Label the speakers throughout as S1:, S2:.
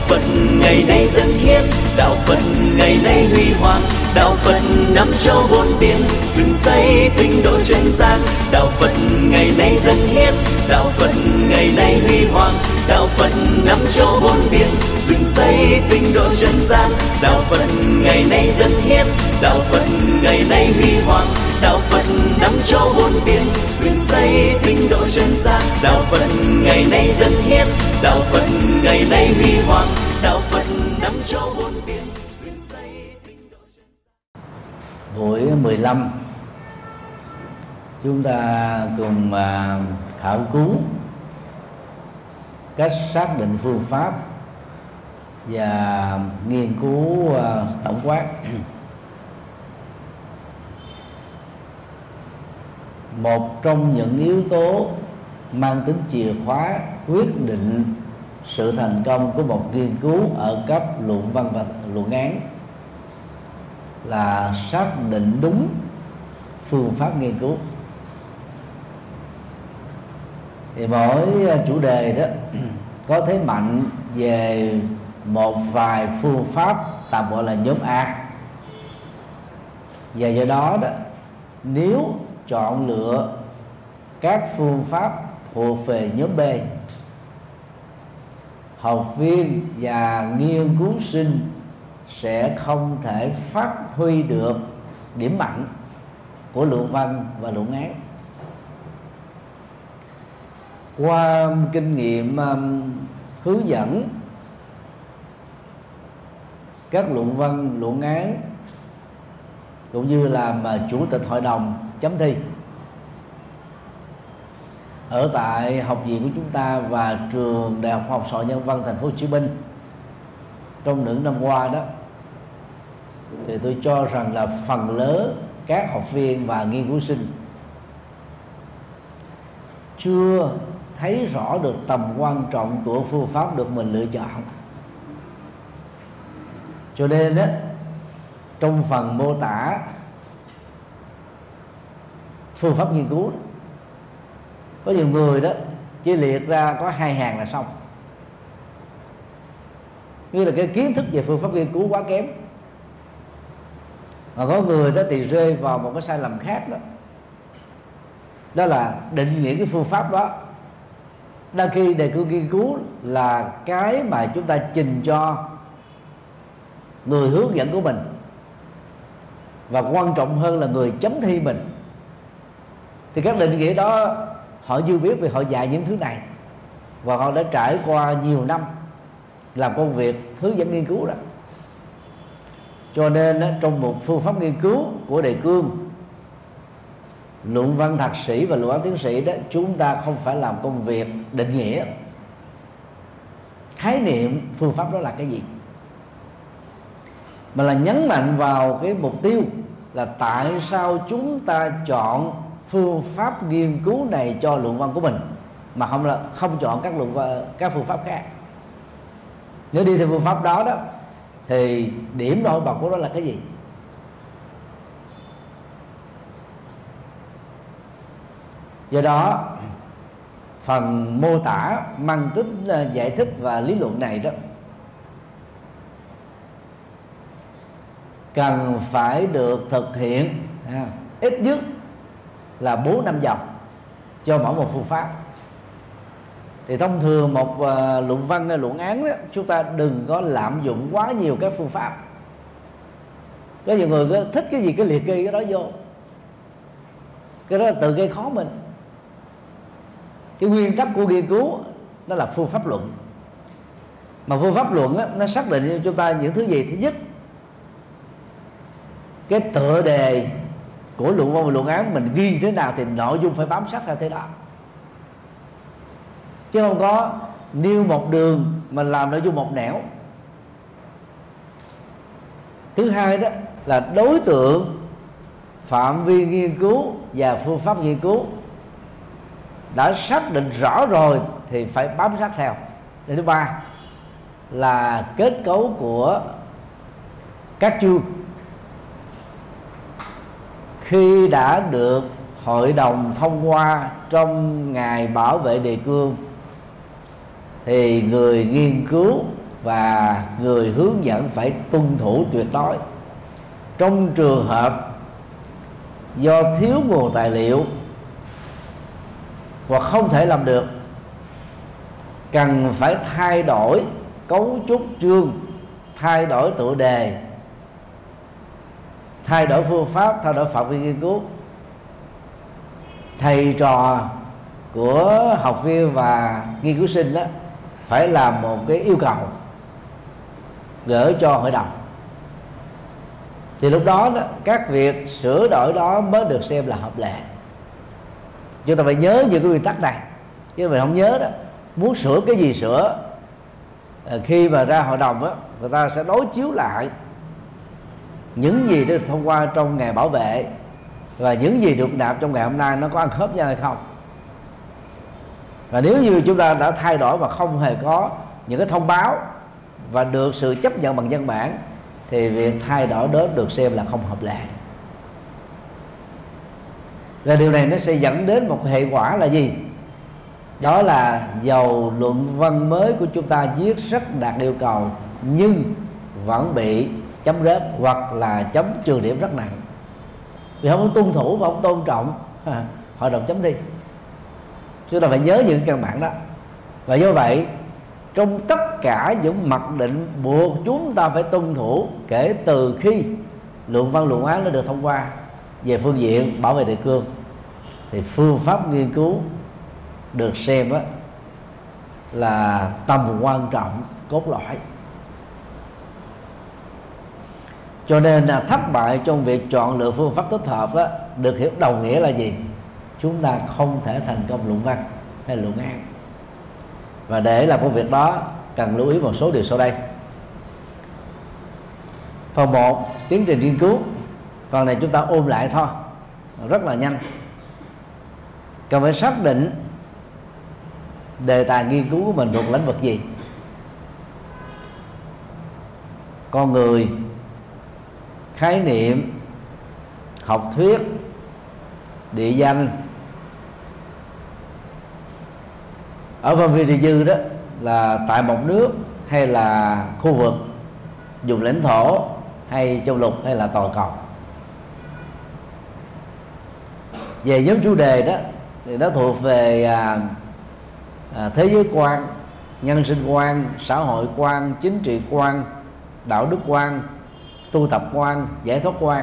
S1: Phật ngày nay dân hiến, đạo Phật ngày nay huy hoàng, đạo Phật năm châu bốn biển, dựng xây tinh độ chân gian. Đạo Phật ngày nay dân hiến, đạo Phật ngày nay huy hoàng, đạo Phật năm châu bốn biển, dựng xây tinh độ chân gian. Đạo Phật ngày nay dân hiến, đạo Phật ngày nay huy hoàng, đạo Phật năm châu bốn biển, dựng xây tinh độ chân gian. Đạo Phật ngày nay dân hiến, đạo Phật ngày nay huy hoàng, đạo Phật năm châu bốn biển, dựng xây tinh độ chân gian.
S2: Buổi 15 chúng ta cùng khảo cứu cách xác định phương pháp và nghiên cứu tổng quát một trong những yếu tố mang tính chìa khóa quyết định sự thành công của một nghiên cứu ở cấp luận văn và luận án là xác định đúng phương pháp nghiên cứu. Thì mỗi chủ đề đó có thế mạnh về một vài phương pháp tạm gọi là nhóm A, và do đó nếu chọn lựa các phương pháp thuộc về nhóm B, học viên và nghiên cứu sinh sẽ không thể phát huy được điểm mạnh của luận văn và luận án. Qua kinh nghiệm hướng dẫn các luận văn luận án cũng như làm chủ tịch hội đồng chấm thi ở tại học viện của chúng ta và trường Đại học Khoa học Xã hội Nhân văn Thành phố Hồ Chí Minh trong những năm qua đó, thì tôi cho rằng là phần lớn các học viên và nghiên cứu sinh chưa thấy rõ được tầm quan trọng của phương pháp được mình lựa chọn. Cho nên đó, trong phần mô tả phương pháp nghiên cứu, có nhiều người đó chỉ liệt ra có 2 hàng là xong, như là cái kiến thức về phương pháp nghiên cứu quá kém. Mà có người đó thì rơi vào một cái sai lầm khác đó, đó là định nghĩa cái phương pháp đó đa khi đề cương nghiên cứu là cái mà chúng ta trình cho người hướng dẫn của mình, và quan trọng hơn là người chấm thi mình. Thì các định nghĩa đó họ chưa biết vì họ dạy những thứ này, và họ đã trải qua nhiều năm làm công việc hướng dẫn nghiên cứu đó. Cho nên trong một phương pháp nghiên cứu của đề cương luận văn thạc sĩ và luận án tiến sĩ đó, chúng ta không phải làm công việc định nghĩa khái niệm phương pháp đó là cái gì, mà là nhấn mạnh vào cái mục tiêu là tại sao chúng ta chọn phương pháp nghiên cứu này cho luận văn của mình mà không chọn các phương pháp khác. Nếu đi theo phương pháp đó đó thì điểm nổi bật của nó là cái gì? Do đó phần mô tả mang tính giải thích và lý luận này đó cần phải được thực hiện ít nhất là 4-5 dòng cho mỗi một phương pháp. Thì thông thường một luận văn hay luận án đó, chúng ta đừng có lạm dụng quá nhiều các phương pháp. Có nhiều người có thích cái gì cái liệt kê cái đó vô, cái đó là tự gây khó mình. Cái nguyên tắc của nghiên cứu đó là phương pháp luận, mà phương pháp luận á, nó xác định cho chúng ta những thứ gì? Thứ nhất, cái tựa đề của luận văn và luận án mình ghi thế nào thì nội dung phải bám sát theo thế đó, chứ không có nêu một đường mà làm nội dung một nẻo. Thứ hai đó là đối tượng, phạm vi nghiên cứu và phương pháp nghiên cứu đã xác định rõ rồi thì phải bám sát theo. Thứ ba là kết cấu của các chương. Khi đã được hội đồng thông qua trong ngày bảo vệ đề cương thì người nghiên cứu và người hướng dẫn phải tuân thủ tuyệt đối. Trong trường hợp do thiếu nguồn tài liệu hoặc không thể làm được, cần phải thay đổi cấu trúc chương, thay đổi tựa đề, thay đổi phương pháp, thay đổi phạm vi nghiên cứu, thầy trò của học viên và nghiên cứu sinh đó phải làm một cái yêu cầu gửi cho hội đồng, thì lúc đó, các việc sửa đổi đó mới được xem là hợp lệ. Chúng ta phải nhớ những cái nguyên tắc này, chứ mình không nhớ đó, muốn sửa cái gì sửa. Khi mà ra hội đồng đó, người ta sẽ đối chiếu lại những gì được thông qua trong ngày bảo vệ và những gì được nạp trong ngày hôm nay nó có ăn khớp nhau hay không. Và nếu như chúng ta đã thay đổi mà không hề có những cái thông báo và được sự chấp nhận bằng văn bản, thì việc thay đổi đó được xem là không hợp lệ. Và điều này nó sẽ dẫn đến một hệ quả là gì? Đó là dầu luận văn mới của chúng ta viết rất đạt yêu cầu nhưng vẫn bị chấm rớt hoặc là chấm trừ điểm rất nặng, vì không tuân thủ và không tôn trọng hội đồng chấm thi. Chúng ta phải nhớ những căn bản đó. Và do vậy, trong tất cả những mặc định buộc chúng ta phải tuân thủ kể từ khi luận văn luận án nó được thông qua về phương diện bảo vệ đề cương, thì phương pháp nghiên cứu được xem đó là tầm quan trọng cốt lõi. Cho nên là thất bại trong việc chọn lựa phương pháp thích hợp đó được hiểu đồng nghĩa là gì? Chúng ta không thể thành công luận văn hay luận án. Và để làm công việc đó cần lưu ý một số điều sau đây. Phần 1, tiến trình nghiên cứu. Phần này chúng ta ôm lại thôi, rất là nhanh. Cần phải xác định đề tài nghiên cứu của mình thuộc lĩnh vực gì: con người, khái niệm, học thuyết, địa danh. Ở phạm vi địa dư đó là tại một nước hay là khu vực, vùng lãnh thổ hay châu lục hay là toàn cầu. Về nhóm chủ đề đó thì nó thuộc về thế giới quan, nhân sinh quan, xã hội quan, chính trị quan, đạo đức quan, tu tập quan, giải thoát quan,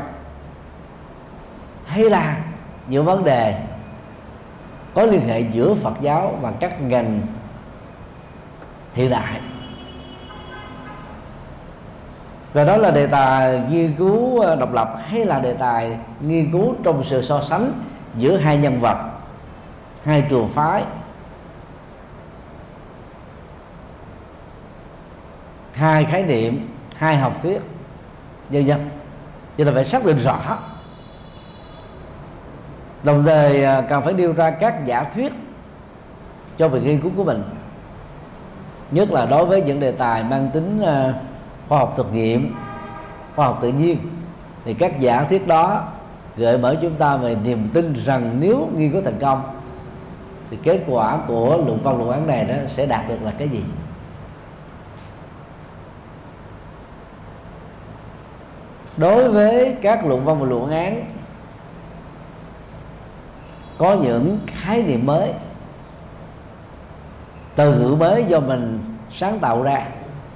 S2: hay là những vấn đề có liên hệ giữa Phật giáo và các ngành hiện đại. Và đó là đề tài nghiên cứu độc lập hay là đề tài nghiên cứu trong sự so sánh giữa hai nhân vật, hai trường phái, hai khái niệm, hai học thuyết, vân vân. Chúng ta phải xác định rõ. Đồng thời cần phải đưa ra các giả thuyết cho việc nghiên cứu của mình, nhất là đối với những đề tài mang tính khoa học thực nghiệm, khoa học tự nhiên, thì các giả thuyết đó gợi mở chúng ta về niềm tin rằng nếu nghiên cứu thành công thì kết quả của luận văn luận án này đó sẽ đạt được là cái gì. Đối với các luận văn và luận án có những khái niệm mới, từ ngữ mới do mình sáng tạo ra,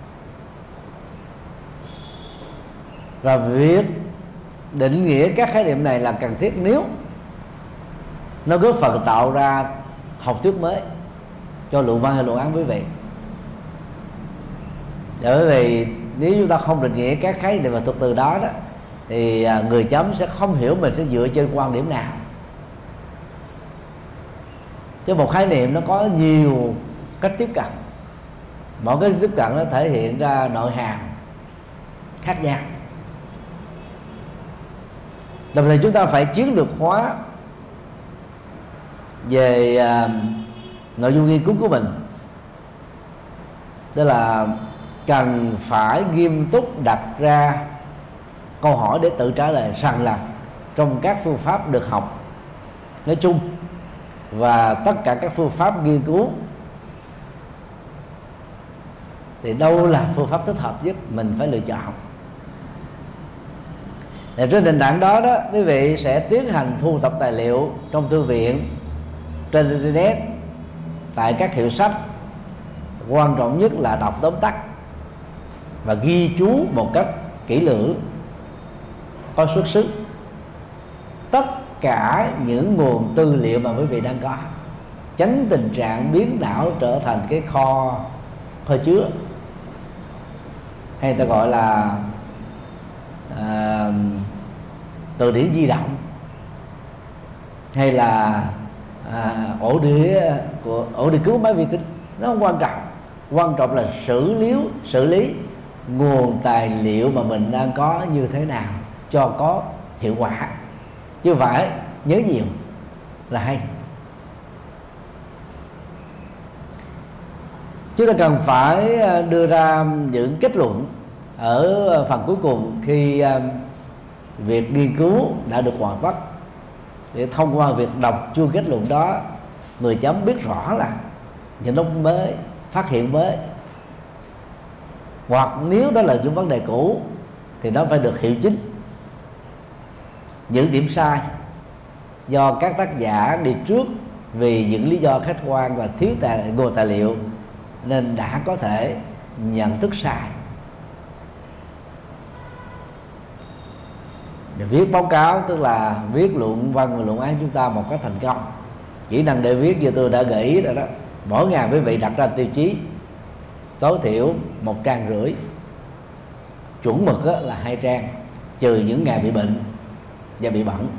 S2: và việc định nghĩa các khái niệm này là cần thiết nếu nó góp phần tạo ra học thuyết mới cho luận văn hay luận án quý vị. Bởi vì nếu chúng ta không định nghĩa các khái niệm và thuật từ đó đó, thì người chấm sẽ không hiểu mình sẽ dựa trên quan điểm nào. Chứ một khái niệm nó có nhiều cách tiếp cận, mỗi cái tiếp cận nó thể hiện ra nội hàm khác nhau. Đồng thời chúng ta phải chiến lược hóa về nội dung nghiên cứu của mình, tức là cần phải nghiêm túc đặt ra câu hỏi để tự trả lời rằng là trong các phương pháp được học nói chung và tất cả các phương pháp nghiên cứu thì đâu là phương pháp thích hợp nhất, mình phải lựa chọn. Để trên nền tảng đó đó, quý vị sẽ tiến hành thu thập tài liệu trong thư viện, trên internet, tại các hiệu sách. Quan trọng nhất là đọc tóm tắt và ghi chú một cách kỹ lưỡng, có xuất xứ tất cả những nguồn tư liệu mà quý vị đang có, tránh tình trạng biến đảo trở thành cái kho chứa, hay ta gọi là từ điển di động, hay là ổ đĩa cứu máy vi tính. Nó không quan trọng, quan trọng là xử lý nguồn tài liệu mà mình đang có như thế nào cho có hiệu quả, chứ không phải nhớ nhiều là hay. Chúng ta cần phải đưa ra những kết luận ở phần cuối cùng khi việc nghiên cứu đã được hoàn tất, để thông qua việc đọc chuỗi kết luận đó, người chấm biết rõ là những lúc mới, phát hiện mới, hoặc nếu đó là những vấn đề cũ thì nó phải được hiệu chính. Những điểm sai do các tác giả đi trước vì những lý do khách quan và thiếu nguồn tài liệu nên đã có thể nhận thức sai. Để viết báo cáo tức là viết luận văn và luận án chúng ta một cách thành công. Kỹ năng để viết như tôi đã gợi ý rồi đó, mỗi ngày quý vị đặt ra tiêu chí tối thiểu 1,5 trang, chuẩn mực là 2 trang, trừ những ngày bị bệnh và bị bận.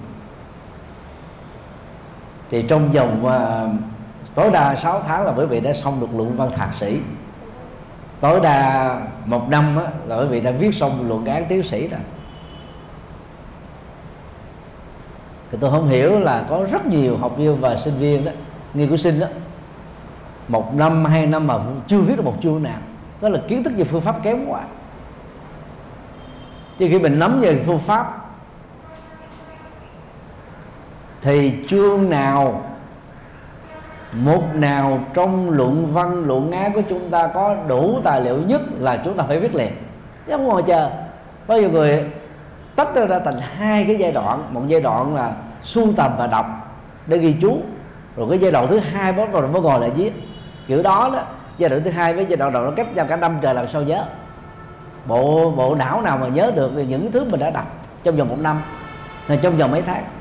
S2: Thì trong vòng tối đa 6 tháng là quý vị đã xong được luận văn thạc sĩ, tối đa 1 năm là quý vị đã viết xong luận án tiến sĩ rồi. Thì tôi không hiểu là có rất nhiều học viên và sinh viên đó, nghiên cứu sinh đó, 1 năm 2 năm mà chưa viết được một chương nào. Đó là kiến thức về phương pháp kém quá. Chứ khi mình nắm về phương pháp thì chương nào, mục nào trong luận văn luận án của chúng ta có đủ tài liệu nhất là chúng ta phải viết liền, chứ không ngồi chờ. Có nhiều người tách ra thành 2 cái giai đoạn. Một giai đoạn là sưu tầm và đọc để ghi chú, rồi cái giai đoạn thứ 2 bắt đầu mới ngồi lại viết. Kiểu đó đó, giai đoạn thứ 2 với giai đoạn đầu nó cách nhau cả năm trời, làm sao nhớ. Bộ não nào mà nhớ được những thứ mình đã đọc trong vòng 1 năm, trong vòng mấy tháng.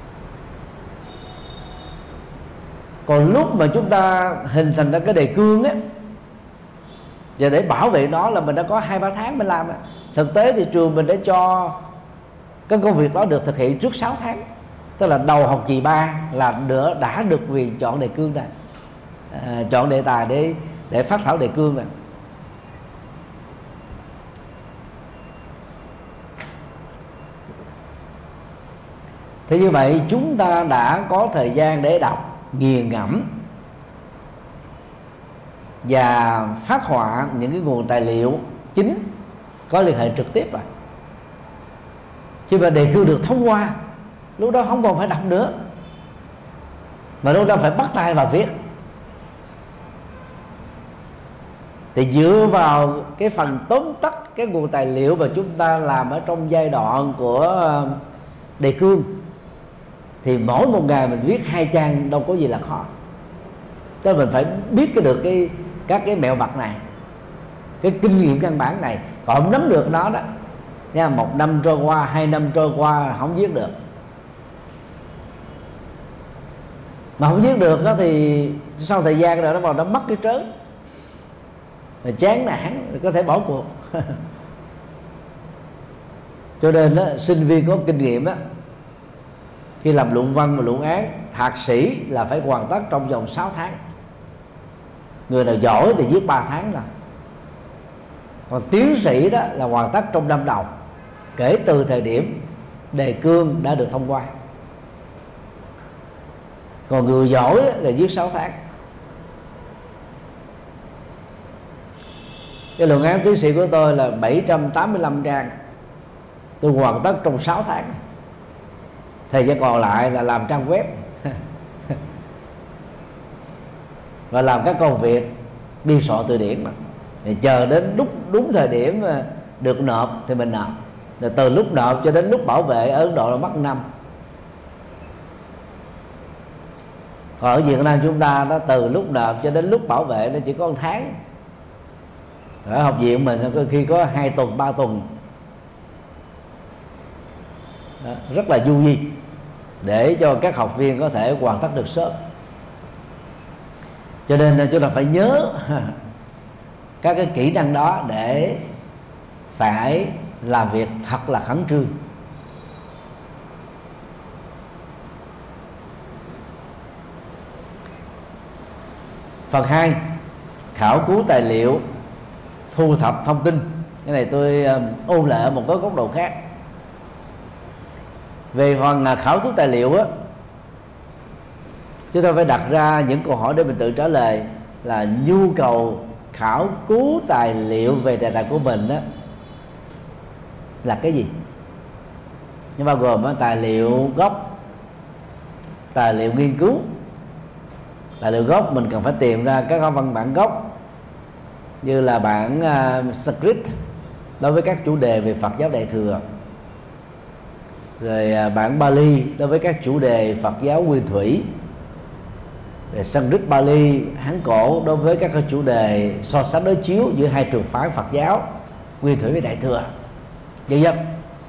S2: Còn lúc mà chúng ta hình thành ra cái đề cương á, và để bảo vệ nó là mình đã có 2-3 tháng mình làm. Thực tế thì trường mình đã cho cái công việc đó được thực hiện trước 6 tháng. Tức là đầu học kỳ 3 là đã được quyền chọn đề cương này, chọn đề tài để phát thảo đề cương này. Thế như vậy chúng ta đã có thời gian để đọc, nghiền ngẫm và phát họa những cái nguồn tài liệu chính có liên hệ trực tiếp rồi. Khi mà đề cương được thông qua, lúc đó không còn phải đọc nữa, mà lúc đó phải bắt tay vào viết. Thì dựa vào cái phần tóm tắt cái nguồn tài liệu mà chúng ta làm ở trong giai đoạn của đề cương, thì mỗi một ngày mình viết 2 trang đâu có gì là khó. Tức là mình phải biết các cái mẹo vặt này, cái kinh nghiệm căn bản này. Còn không nắm được nó đó nha, 1 năm trôi qua, 2 năm trôi qua không viết được. Mà không viết được đó thì sau thời gian rồi nó vào nó mất cái trớn, rồi chán nản, rồi có thể bỏ cuộc. Cho nên đó, sinh viên có kinh nghiệm đó, khi làm luận văn và luận án, thạc sĩ là phải hoàn tất trong vòng 6 tháng. Người nào giỏi thì viết 3 tháng rồi. Còn tiến sĩ đó là hoàn tất trong năm đầu, kể từ thời điểm đề cương đã được thông qua. Còn người giỏi là viết 6 tháng. Cái luận án tiến sĩ của tôi là 785 trang, tôi hoàn tất trong 6 tháng. Thời gian còn lại là làm trang web và làm các công việc biên soạn từ điển mà. thì chờ đến đúng thời điểm được nộp thì mình nộp. Rồi từ lúc nộp cho đến lúc bảo vệ ở Ấn Độ là mất 5. Còn ở Việt Nam chúng ta đó, từ lúc nộp cho đến lúc bảo vệ nó chỉ có 1 tháng. Ở học viện mình có khi có 2 tuần 3 tuần đó, rất là du di để cho các học viên có thể hoàn tất được sớm. Cho nên chúng ta phải nhớ các cái kỹ năng đó để phải làm việc thật là khẩn trương. Phần 2, khảo cứu tài liệu, thu thập thông tin. Cái này tôi ôn lại ở một cái góc độ khác. Về phần khảo cứu tài liệu á, chúng ta phải đặt ra những câu hỏi để mình tự trả lời là nhu cầu khảo cứu tài liệu về đề tài của mình đó là cái gì. Nhưng bao gồm tài liệu gốc, tài liệu nghiên cứu. Tài liệu gốc mình cần phải tìm ra các văn bản gốc như là bản Sanskrit đối với các chủ đề về Phật giáo Đại thừa, rồi bản Bali đối với các chủ đề Phật giáo Nguyên Thủy, rồi Sanskrit Bali Hán cổ đối với các chủ đề so sánh đối chiếu giữa hai trường phái Phật giáo Nguyên Thủy với Đại thừa, vân vân.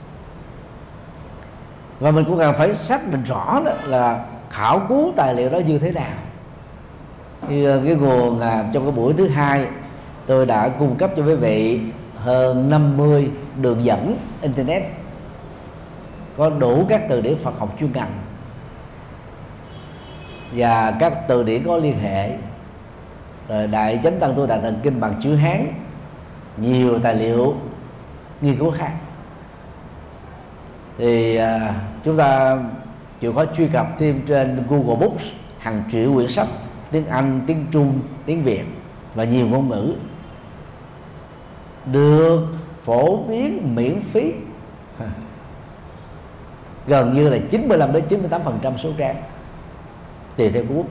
S2: Và mình cũng cần phải xác định rõ đó là khảo cứu tài liệu đó như thế nào. Như cái nguồn trong cái buổi thứ 2 tôi đã cung cấp cho quý vị hơn 50 đường dẫn internet có đủ các từ điển Phật học chuyên ngành và các từ điển có liên hệ, rồi Đại Chánh Tăng Tu Đại Thần Kinh bằng chữ Hán, nhiều tài liệu nghiên cứu khác. Thì chúng ta chịu khó truy cập thêm trên Google Books hàng triệu quyển sách tiếng Anh, tiếng Trung, tiếng Việt và nhiều ngôn ngữ được phổ biến miễn phí gần như là 95 đến 98% số trang tùy theo quốc.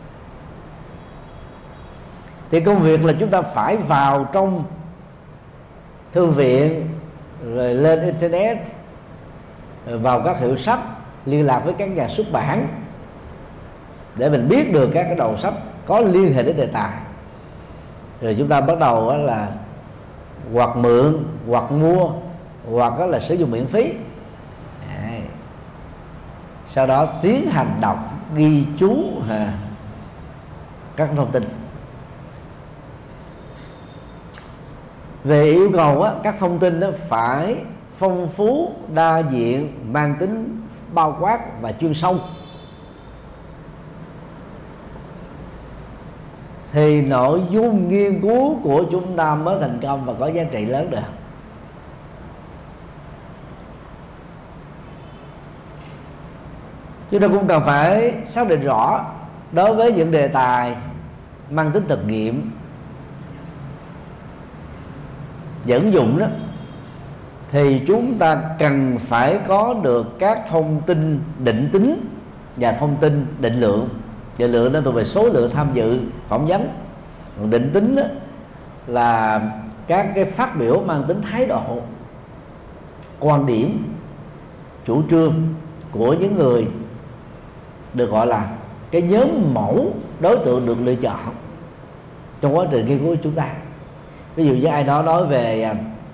S2: Thì công việc là chúng ta phải vào trong thư viện, rồi lên internet, rồi vào các hiệu sách, liên lạc với các nhà xuất bản để mình biết được các cái đầu sách có liên hệ đến đề tài. Rồi chúng ta bắt đầu là hoặc mượn, hoặc mua, hoặc là sử dụng miễn phí. Đấy. Sau đó tiến hành đọc, ghi chú các thông tin. Về yêu cầu các thông tin phải phong phú, đa diện, mang tính bao quát và chuyên sâu, thì nội dung nghiên cứu của chúng ta mới thành công và có giá trị lớn được. Chúng ta cũng cần phải xác định rõ đối với những đề tài mang tính thực nghiệm dẫn dụng đó, thì chúng ta cần phải có được các thông tin định tính và thông tin định lượng. Định lượng nó thuộc về số lượng tham dự phỏng vấn, còn định tính đó là các cái phát biểu mang tính thái độ, quan điểm, chủ trương của những người được gọi là cái nhóm mẫu đối tượng được lựa chọn trong quá trình nghiên cứu của chúng ta. Ví dụ như ai đó nói về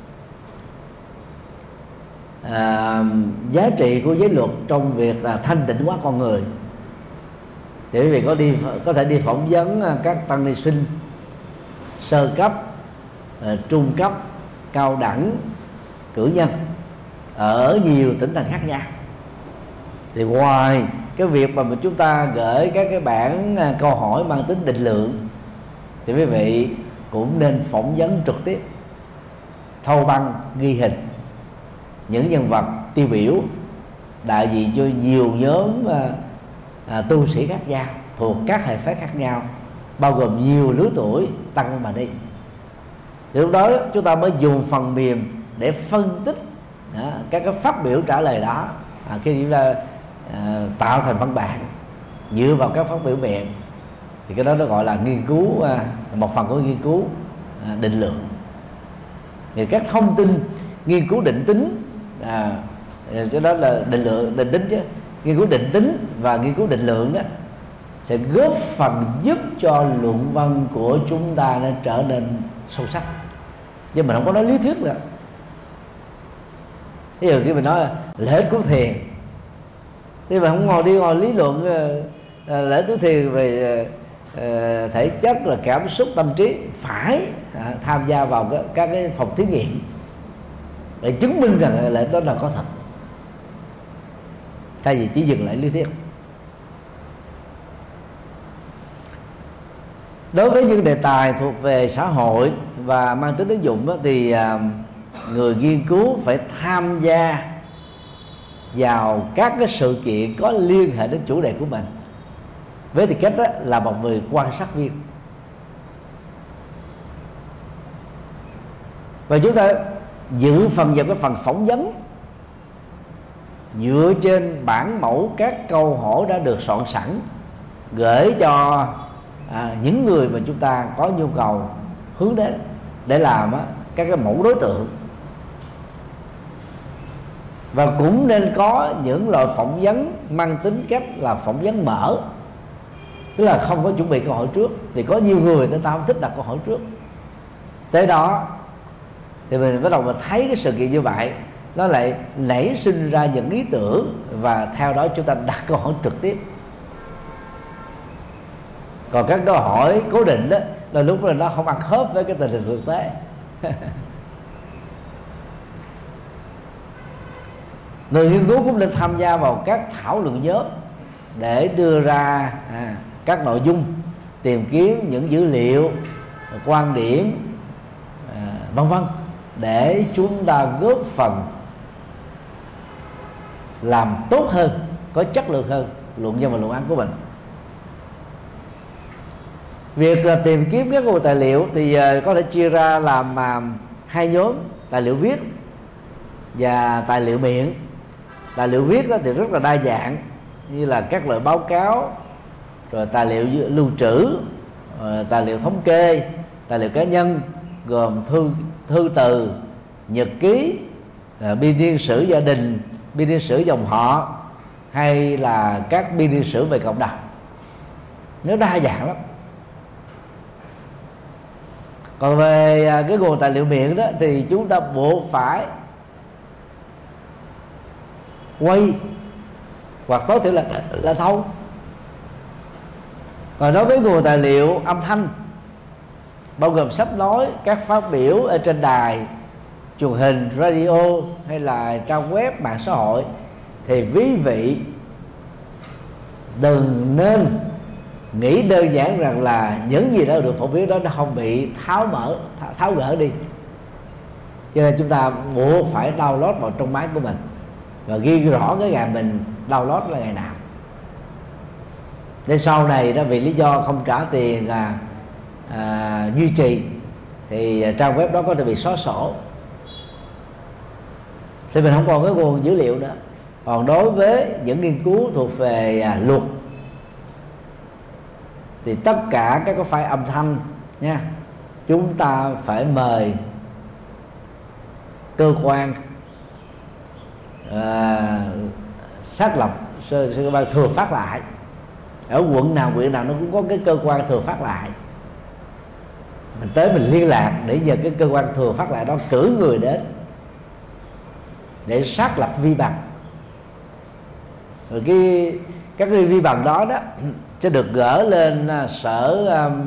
S2: giá trị của giới luật trong việc thanh tịnh hóa con người, thì quý vị có thể đi phỏng vấn các tăng ni sinh sơ cấp, trung cấp, cao đẳng, cử nhân ở nhiều tỉnh thành khác nhau. Thì ngoài cái việc mà chúng ta gửi các cái bản câu hỏi mang tính định lượng, thì quý vị cũng nên phỏng vấn trực tiếp, thâu băng ghi hình những nhân vật tiêu biểu đại diện cho nhiều nhóm tu sĩ khác nhau thuộc các hệ phái khác nhau, bao gồm nhiều lứa tuổi tăng mà đi. Thì lúc đó chúng ta mới dùng phần mềm để phân tích các cái phát biểu trả lời đó, khi chúng ta tạo thành văn bản dựa vào các phát biểu miệng, thì cái đó nó gọi là nghiên cứu, một phần của nghiên cứu định lượng. Thì các thông tin nghiên cứu định tính, cái đó là định lượng, định tính chứ, nghiên cứu định tính và nghiên cứu định lượng đó sẽ góp phần giúp cho luận văn của chúng ta nó trở nên sâu sắc, chứ mình không có nói lý thuyết nữa. Ví dụ khi mình nói là lễ của thiền, thì mà không ngồi lý luận lễ tứ thiền về thể chất là cảm xúc tâm trí, phải tham gia vào các cái phòng thí nghiệm để chứng minh rằng lễ đó là có thật, thay vì chỉ dừng lại lý thuyết. Đối với những đề tài thuộc về xã hội và mang tính ứng dụng đó, thì người nghiên cứu phải tham gia vào các cái sự kiện có liên hệ đến chủ đề của mình, với tư cách là một người quan sát viên. Và chúng ta dự phần vào cái phần phỏng vấn dựa trên bản mẫu các câu hỏi đã được soạn sẵn, gửi cho những người mà chúng ta có nhu cầu hướng đến để làm các cái mẫu đối tượng. Và cũng nên có những loại phỏng vấn mang tính cách là phỏng vấn mở, tức là không có chuẩn bị câu hỏi trước, vì có nhiều người ta không thích đặt câu hỏi trước. Tới đó thì mình bắt đầu mình thấy cái sự kiện như vậy, nó lại nảy sinh ra những ý tưởng, và theo đó chúng ta đặt câu hỏi trực tiếp. Còn các câu hỏi cố định đó là lúc đó nó không ăn khớp với cái tình hình thực tế. Người nghiên cứu cũng nên tham gia vào các thảo luận nhóm để đưa ra các nội dung, tìm kiếm những dữ liệu, quan điểm, vân vân, để chúng ta góp phần làm tốt hơn, có chất lượng hơn luận văn và luận án của mình. Việc tìm kiếm các nguồn tài liệu thì có thể chia ra làm hai nhóm: tài liệu viết và tài liệu miệng. Tài liệu viết thì rất là đa dạng, như là các loại báo cáo, rồi tài liệu lưu trữ, tài liệu thống kê, tài liệu cá nhân gồm thư từ, nhật ký, biên niên sử gia đình, biên niên sử dòng họ, hay là các biên niên sử về cộng đồng. Nó đa dạng lắm. Còn về cái nguồn tài liệu miệng đó thì chúng ta buộc phải quay hoặc tối thiểu là thâu. Còn đối với nguồn tài liệu âm thanh, bao gồm sách nói, các phát biểu ở trên đài, truyền hình, radio hay là trang web, mạng xã hội, thì quý vị đừng nên nghĩ đơn giản rằng là những gì đó được phổ biến đó nó không bị tháo gỡ đi. Cho nên chúng ta buộc phải download vào trong máy của mình và ghi rõ cái ngày mình download là ngày nào. Để sau này đó vì lý do không trả tiền duy trì thì trang web đó có thể bị xóa sổ, thì mình không còn cái nguồn dữ liệu nữa. Còn đối với những nghiên cứu thuộc về luật thì tất cả các cái file âm thanh nha, chúng ta phải mời cơ quan xác lập cơ quan thừa phát lại. Ở quận nào huyện nào nó cũng có cái cơ quan thừa phát lại, mình tới mình liên lạc để nhờ cái cơ quan thừa phát lại đó cử người đến để xác lập vi bằng. Rồi các cái vi bằng đó sẽ được gỡ lên sở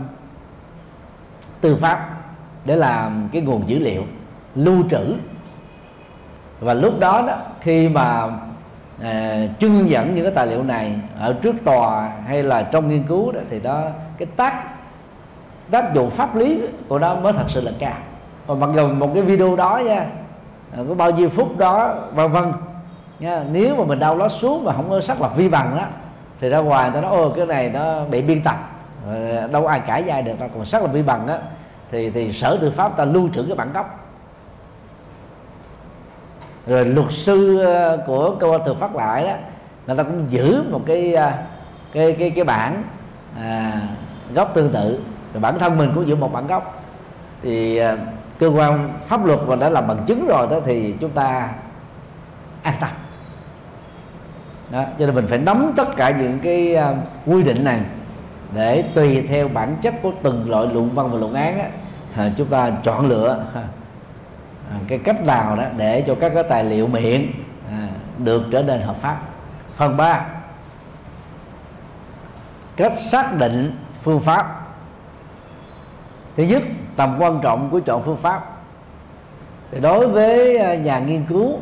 S2: tư pháp để làm cái nguồn dữ liệu lưu trữ. Và lúc đó khi mà trưng dẫn những cái tài liệu này ở trước tòa hay là trong nghiên cứu đó, thì đó cái tác dụng pháp lý của nó mới thật sự là cao. Còn mặc dù một cái video đó nha, có bao nhiêu phút đó vân vân nha, nếu mà mình download xuống mà không có xác lập vi bằng đó thì ra ngoài người ta nói cái này nó bị biên tập, đâu ai cãi dai được đâu. Còn xác lập vi bằng đó thì sở tư pháp ta lưu trữ cái bản gốc, rồi luật sư của cơ quan thừa phát lại đó người ta cũng giữ một cái bản gốc tương tự, rồi bản thân mình cũng giữ một bản gốc. thì cơ quan pháp luật mà đã làm bằng chứng rồi đó thì chúng ta an tâm. Đó, cho nên mình phải nắm tất cả những cái quy định này để tùy theo bản chất của từng loại luận văn và luận án á, chúng ta chọn lựa cái cách nào đó để cho các cái tài liệu miệng được trở nên hợp pháp. Phần 3, cách xác định phương pháp. Thứ nhất, tầm quan trọng của chọn phương pháp. Thì đối với nhà nghiên cứu,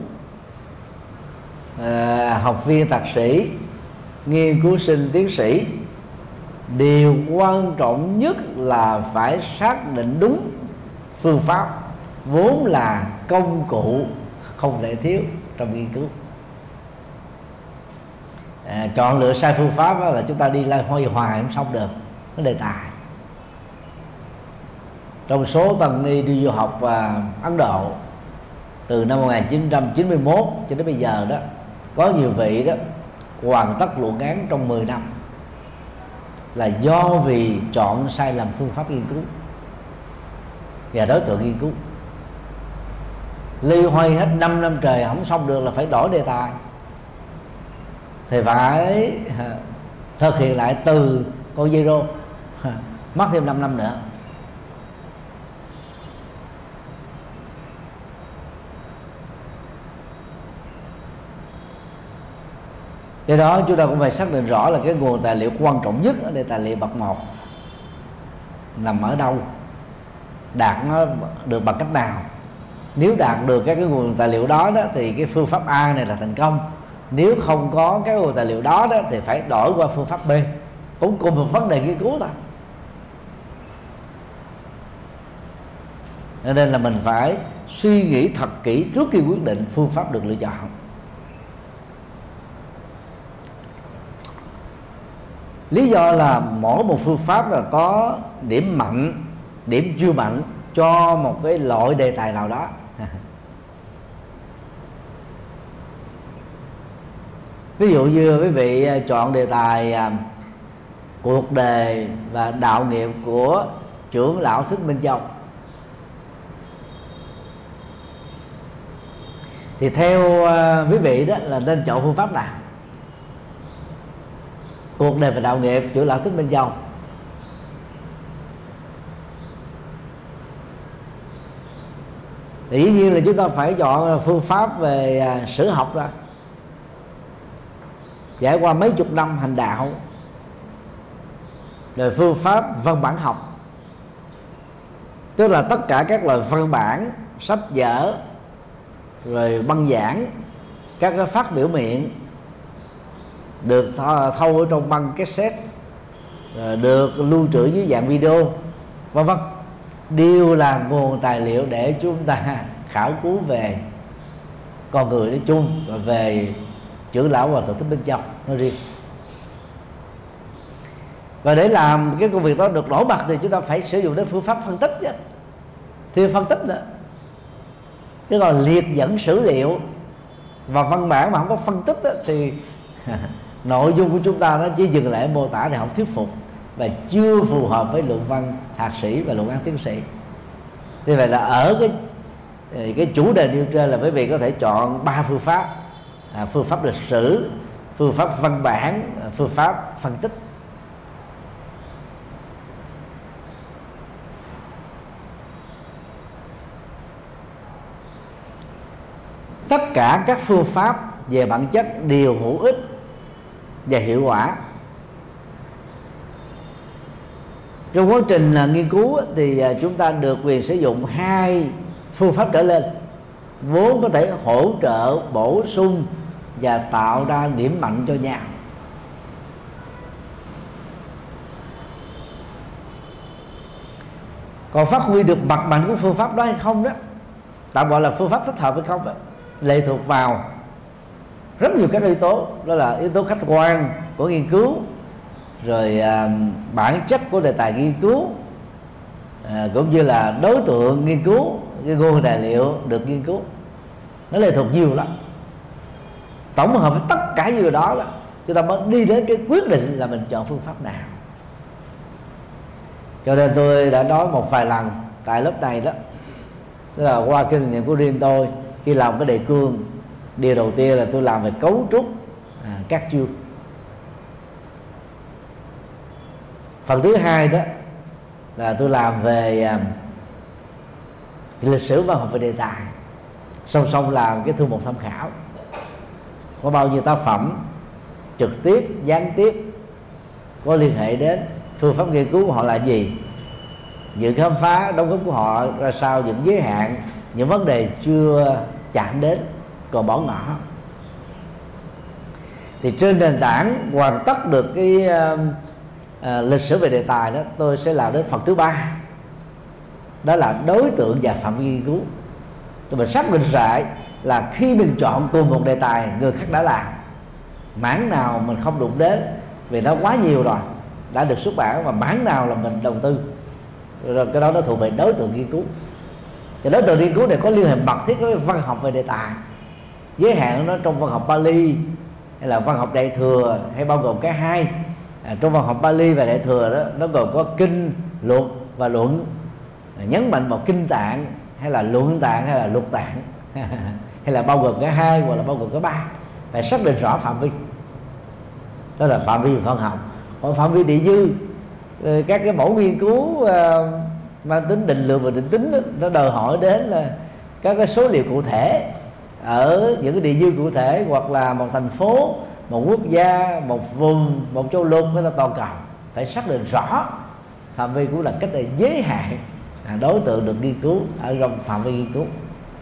S2: học viên thạc sĩ, nghiên cứu sinh tiến sĩ, điều quan trọng nhất là phải xác định đúng phương pháp, vốn là công cụ không thể thiếu trong nghiên cứu. Chọn lựa sai phương pháp là chúng ta đi lai hoay hoài không xong được cái đề tài. Trong số tân ni đi du học Ấn Độ từ năm 1991 cho đến bây giờ đó, có nhiều vị đó hoàn tất luận án trong 10 năm là do vì chọn sai lầm phương pháp nghiên cứu và đối tượng nghiên cứu. Ly hoay hết 5 năm trời không xong được là phải đổi đề tài, thì phải thực hiện lại từ con zero, mất thêm 5 năm nữa. Do đó chúng ta cũng phải xác định rõ là cái nguồn tài liệu quan trọng nhất ở đây, tài liệu bậc 1 nằm ở đâu, đạt nó được bằng cách nào. Nếu đạt được các cái nguồn tài liệu đó, thì cái phương pháp A này là thành công. Nếu không có cái nguồn tài liệu đó, thì phải đổi qua phương pháp B, cũng cùng một vấn đề nghiên cứu thôi. Nên là mình phải suy nghĩ thật kỹ trước khi quyết định phương pháp được lựa chọn. Lý do là mỗi một phương pháp là có điểm mạnh, điểm chưa mạnh cho một cái loại đề tài nào đó. Ví dụ như quý vị chọn đề tài cuộc đời và đạo nghiệp của trưởng lão Thích Minh Châu, thì theo quý vị đó là nên chọn phương pháp nào? Cuộc đời và đạo nghiệp trưởng lão Thích Minh Châu. Thì dĩ nhiên là chúng ta phải chọn phương pháp về sử học ra, trải qua mấy chục năm hành đạo, rồi phương pháp văn bản học, tức là tất cả các loại văn bản, sách vở, rồi băng giảng, các cái phát biểu miệng được thâu ở trong băng cassette, được lưu trữ dưới dạng video, vân vân, đều là nguồn tài liệu để chúng ta khảo cứu về con người nói chung và về trưởng lão Hòa Thượng Thích Minh Châu nói riêng. Và để làm cái công việc đó được nổi bật thì chúng ta phải sử dụng đến phương pháp phân tích chứ, thì phân tích nữa. Chứ còn liệt dẫn sử liệu và văn bản mà không có phân tích đó, thì nội dung của chúng ta nó chỉ dừng lại mô tả thì không thuyết phục và chưa phù hợp với luận văn thạc sĩ và luận án tiến sĩ. Như vậy là ở cái chủ đề nêu trên là quý vị có thể chọn 3 phương pháp: phương pháp lịch sử, phương pháp văn bản, phương pháp phân tích. Tất cả các phương pháp về bản chất đều hữu ích và hiệu quả. Trong quá trình nghiên cứu thì chúng ta được quyền sử dụng 2 phương pháp trở lên, vốn có thể hỗ trợ, bổ sung và tạo ra điểm mạnh cho nhau. Còn phát huy được mặt mạnh của phương pháp đó hay không đó, tạm gọi là phương pháp thích hợp hay không đó, lệ thuộc vào rất nhiều các yếu tố. Đó là yếu tố khách quan của nghiên cứu, rồi bản chất của đề tài nghiên cứu, cũng như là đối tượng nghiên cứu, cái nguồn tài liệu được nghiên cứu. Nó lệ thuộc nhiều lắm. Tổng hợp với tất cả nhiều đó là chúng ta mới đi đến cái quyết định là mình chọn phương pháp nào. Cho nên tôi đã nói một vài lần tại lớp này đó, tức là qua kinh nghiệm của riêng tôi, khi làm cái đề cương, điều đầu tiên là tôi làm về cấu trúc các chương. Phần thứ hai đó là tôi làm về lịch sử văn học về đề tài, song song làm cái thư mục tham khảo có bao nhiêu tác phẩm trực tiếp, gián tiếp có liên hệ đến phương pháp nghiên cứu của họ là gì, những khám phá đóng góp của họ ra sao, những giới hạn, những vấn đề chưa chạm đến còn bỏ ngỏ. Thì trên nền tảng hoàn tất được cái lịch sử về đề tài đó, tôi sẽ làm đến phần thứ ba, đó là đối tượng và phạm vi nghiên cứu. Tôi mình xác định lại là khi mình chọn cùng một đề tài, người khác đã làm, mảng nào mình không đụng đến vì nó quá nhiều rồi, đã được xuất bản, và mảng nào là mình đầu tư, rồi cái đó nó thuộc về đối tượng nghiên cứu. Thì đối tượng nghiên cứu này có liên hệ mật thiết với văn học về đề tài, giới hạn nó trong văn học Pali hay là văn học Đại Thừa, hay bao gồm cả hai. Trong văn học Pali và Đại Thừa đó, nó gồm có kinh, luật và luận, nhấn mạnh vào kinh tạng hay là luận tạng hay là luật tạng hay là bao gồm cả hai hoặc là bao gồm cả ba. Phải xác định rõ phạm vi, đó là phạm vi văn học. Còn phạm vi địa dư, các cái mẫu nghiên cứu mang tính định lượng và định tính đó, nó đòi hỏi đến là các cái số liệu cụ thể ở những cái địa dư cụ thể, hoặc là một thành phố, một quốc gia, một vùng, một châu lục hay là toàn cầu. Phải xác định rõ phạm vi cũng là cách để giới hạn đối tượng được nghiên cứu ở trong phạm vi nghiên cứu.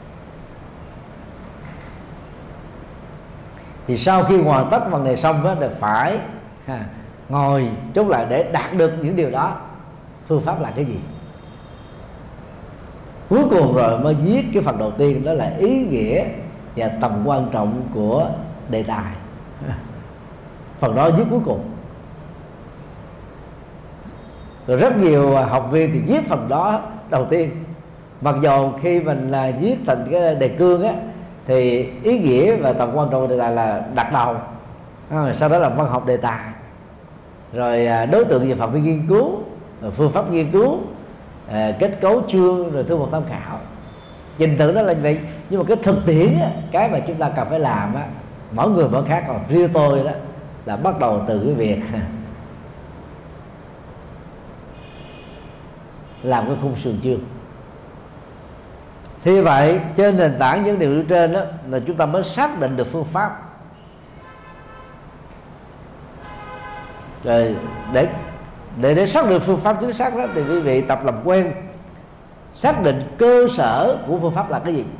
S2: Thì sau khi hoàn tất phần này xong đó, thì phải ngồi chốt lại để đạt được những điều đó. Phương pháp là cái gì? Cuối cùng rồi mới viết cái phần đầu tiên, đó là ý nghĩa và tầm quan trọng của đề tài. Phần đó viết cuối cùng. Rồi rất nhiều học viên thì viết phần đó đầu tiên, mặc dù khi mình viết thành cái đề cương á, thì ý nghĩa và tầm quan trọng của đề tài là đặt đầu, sau đó là văn học đề tài, rồi đối tượng về phạm vi nghiên cứu, rồi phương pháp nghiên cứu, kết cấu chương, rồi thư mục tham khảo. Trình tự đó là như vậy. Nhưng mà cái thực tiễn á, cái mà chúng ta cần phải làm á, mỗi người mỗi khác. Còn riêng tôi đó là bắt đầu từ cái việc làm cái khung sườn chương. Thì vậy, trên nền tảng những điều trên đó là chúng ta mới xác định được phương pháp. Rồi để xác định phương pháp chính xác đó, thì quý vị tập làm quen xác định cơ sở của phương pháp là cái gì.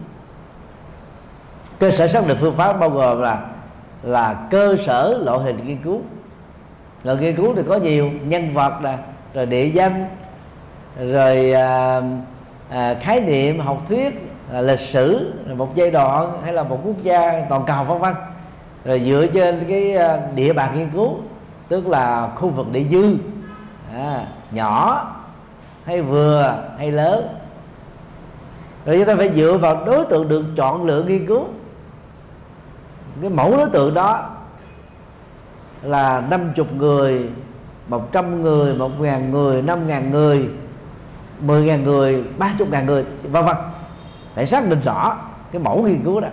S2: Cơ sở xác định phương pháp bao gồm là cơ sở lộ hình nghiên cứu. Lộ nghiên cứu thì có nhiều, nhân vật nè, rồi địa danh, rồi khái niệm, học thuyết, lịch sử, một giai đoạn hay là một quốc gia, toàn cầu, vân vân. Rồi dựa trên cái địa bàn nghiên cứu, tức là khu vực địa dư, nhỏ hay vừa hay lớn. Rồi chúng ta phải dựa vào đối tượng được chọn lựa nghiên cứu. Cái mẫu đối tượng đó là 50 người, 100 người, 1.000 người, 5.000 người, 10.000 người, 30.000 người, vân vân. Phải xác định rõ cái mẫu nghiên cứu đó.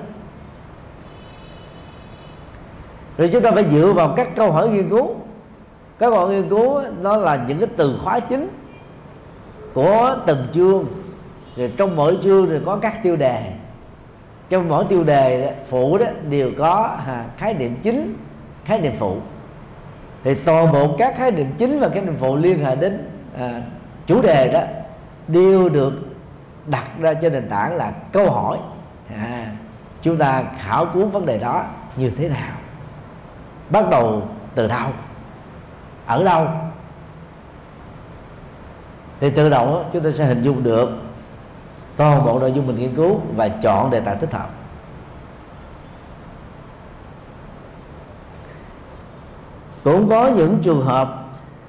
S2: Rồi chúng ta phải dựa vào các câu hỏi nghiên cứu. Các câu hỏi nghiên cứu nó là những cái từ khóa chính của từng chương. Rồi trong mỗi chương thì có các tiêu đề. Trong mỗi tiêu đề phụ đó đều có khái niệm chính, khái niệm phụ. Thì toàn bộ các khái niệm chính và khái niệm phụ liên hệ đến chủ đề đó đều được đặt ra trên nền tảng là câu hỏi. Chúng ta khảo cứu vấn đề đó như thế nào, bắt đầu từ đâu, ở đâu. Thì từ đầu chúng ta sẽ hình dung được toàn bộ nội dung mình nghiên cứu và chọn đề tài thích hợp. Cũng có những trường hợp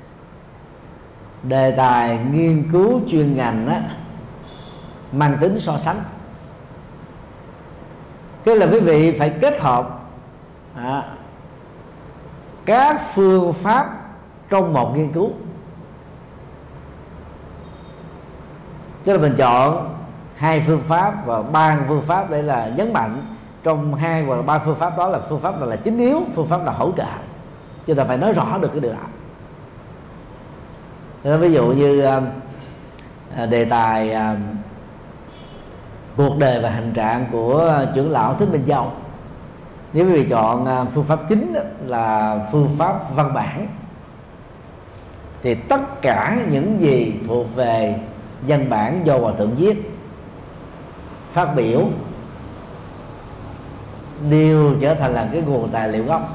S2: đề tài nghiên cứu chuyên ngành á, mang tính so sánh. Cái là quý vị phải kết hợp các phương pháp trong một nghiên cứu. Tức là mình chọn 2 phương pháp và 3 phương pháp để là nhấn mạnh trong 2 hoặc là 3 phương pháp đó là phương pháp là chính yếu, phương pháp là hỗ trợ. Chúng ta phải nói rõ được cái điều đó. Ví dụ như đề tài cuộc đời và hành trạng của trưởng lão Thích Minh Châu, nếu quý vị chọn phương pháp chính là phương pháp văn bản, thì tất cả những gì thuộc về văn bản do Hòa Thượng viết, phát biểu đều trở thành là cái nguồn tài liệu gốc.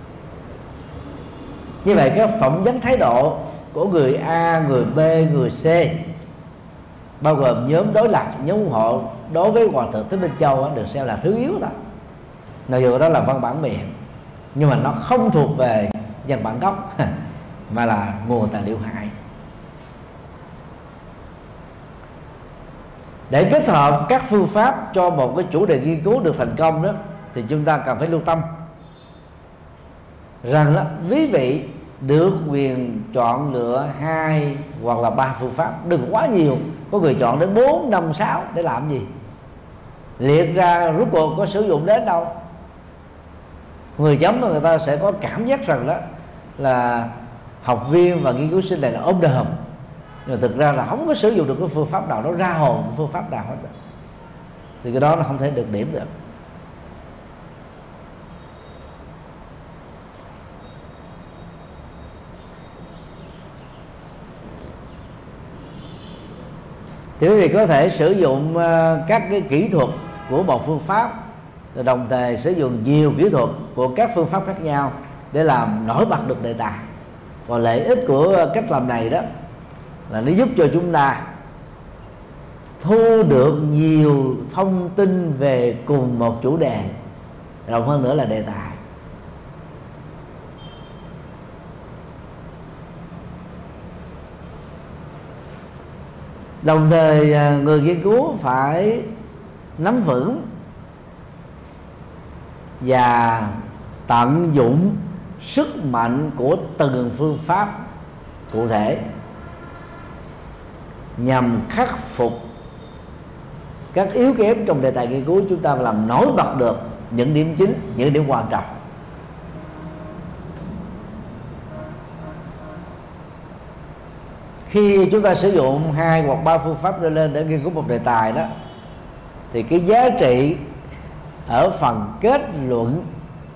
S2: Như vậy cái phỏng vấn thái độ của người A, người B, người C, bao gồm nhóm đối lập, nhóm ủng hộ đối với Hòa Thượng Thích Minh Châu được xem là thứ yếu thôi. Mặc dù đó là văn bản miệng, nhưng mà nó không thuộc về văn bản gốc mà là nguồn tài liệu hại. Để kết hợp các phương pháp cho một cái chủ đề nghiên cứu được thành công đó, thì chúng ta cần phải lưu tâm rằng đó, quý vị được quyền chọn lựa 2 hoặc là 3 phương pháp, đừng quá nhiều. Có người chọn đến 4, 5, 6 để làm gì? Liệt ra rốt cuộc có sử dụng đến đâu? Người chấm người ta sẽ có cảm giác rằng đó là học viên và nghiên cứu sinh này là ôm đờm, nhưng thực ra là không có sử dụng được cái phương pháp nào đó ra hồn, phương pháp nào hết, thì cái đó nó không thể được điểm được. Thì quý vị có thể sử dụng các cái kỹ thuật của một phương pháp, rồi đồng thời sử dụng nhiều kỹ thuật của các phương pháp khác nhau để làm nổi bật được đề tài. Và lợi ích của cách làm này đó là nó giúp cho chúng ta thu được nhiều thông tin về cùng một chủ đề, rộng hơn nữa là đề tài. Đồng thời người nghiên cứu phải nắm vững và tận dụng sức mạnh của từng phương pháp cụ thể nhằm khắc phục các yếu kém trong đề tài nghiên cứu. Chúng ta làm nổi bật được những điểm chính, những điểm quan trọng. Khi chúng ta sử dụng 2 hoặc 3 phương pháp trở lên để nghiên cứu một đề tài đó, thì cái giá trị ở phần kết luận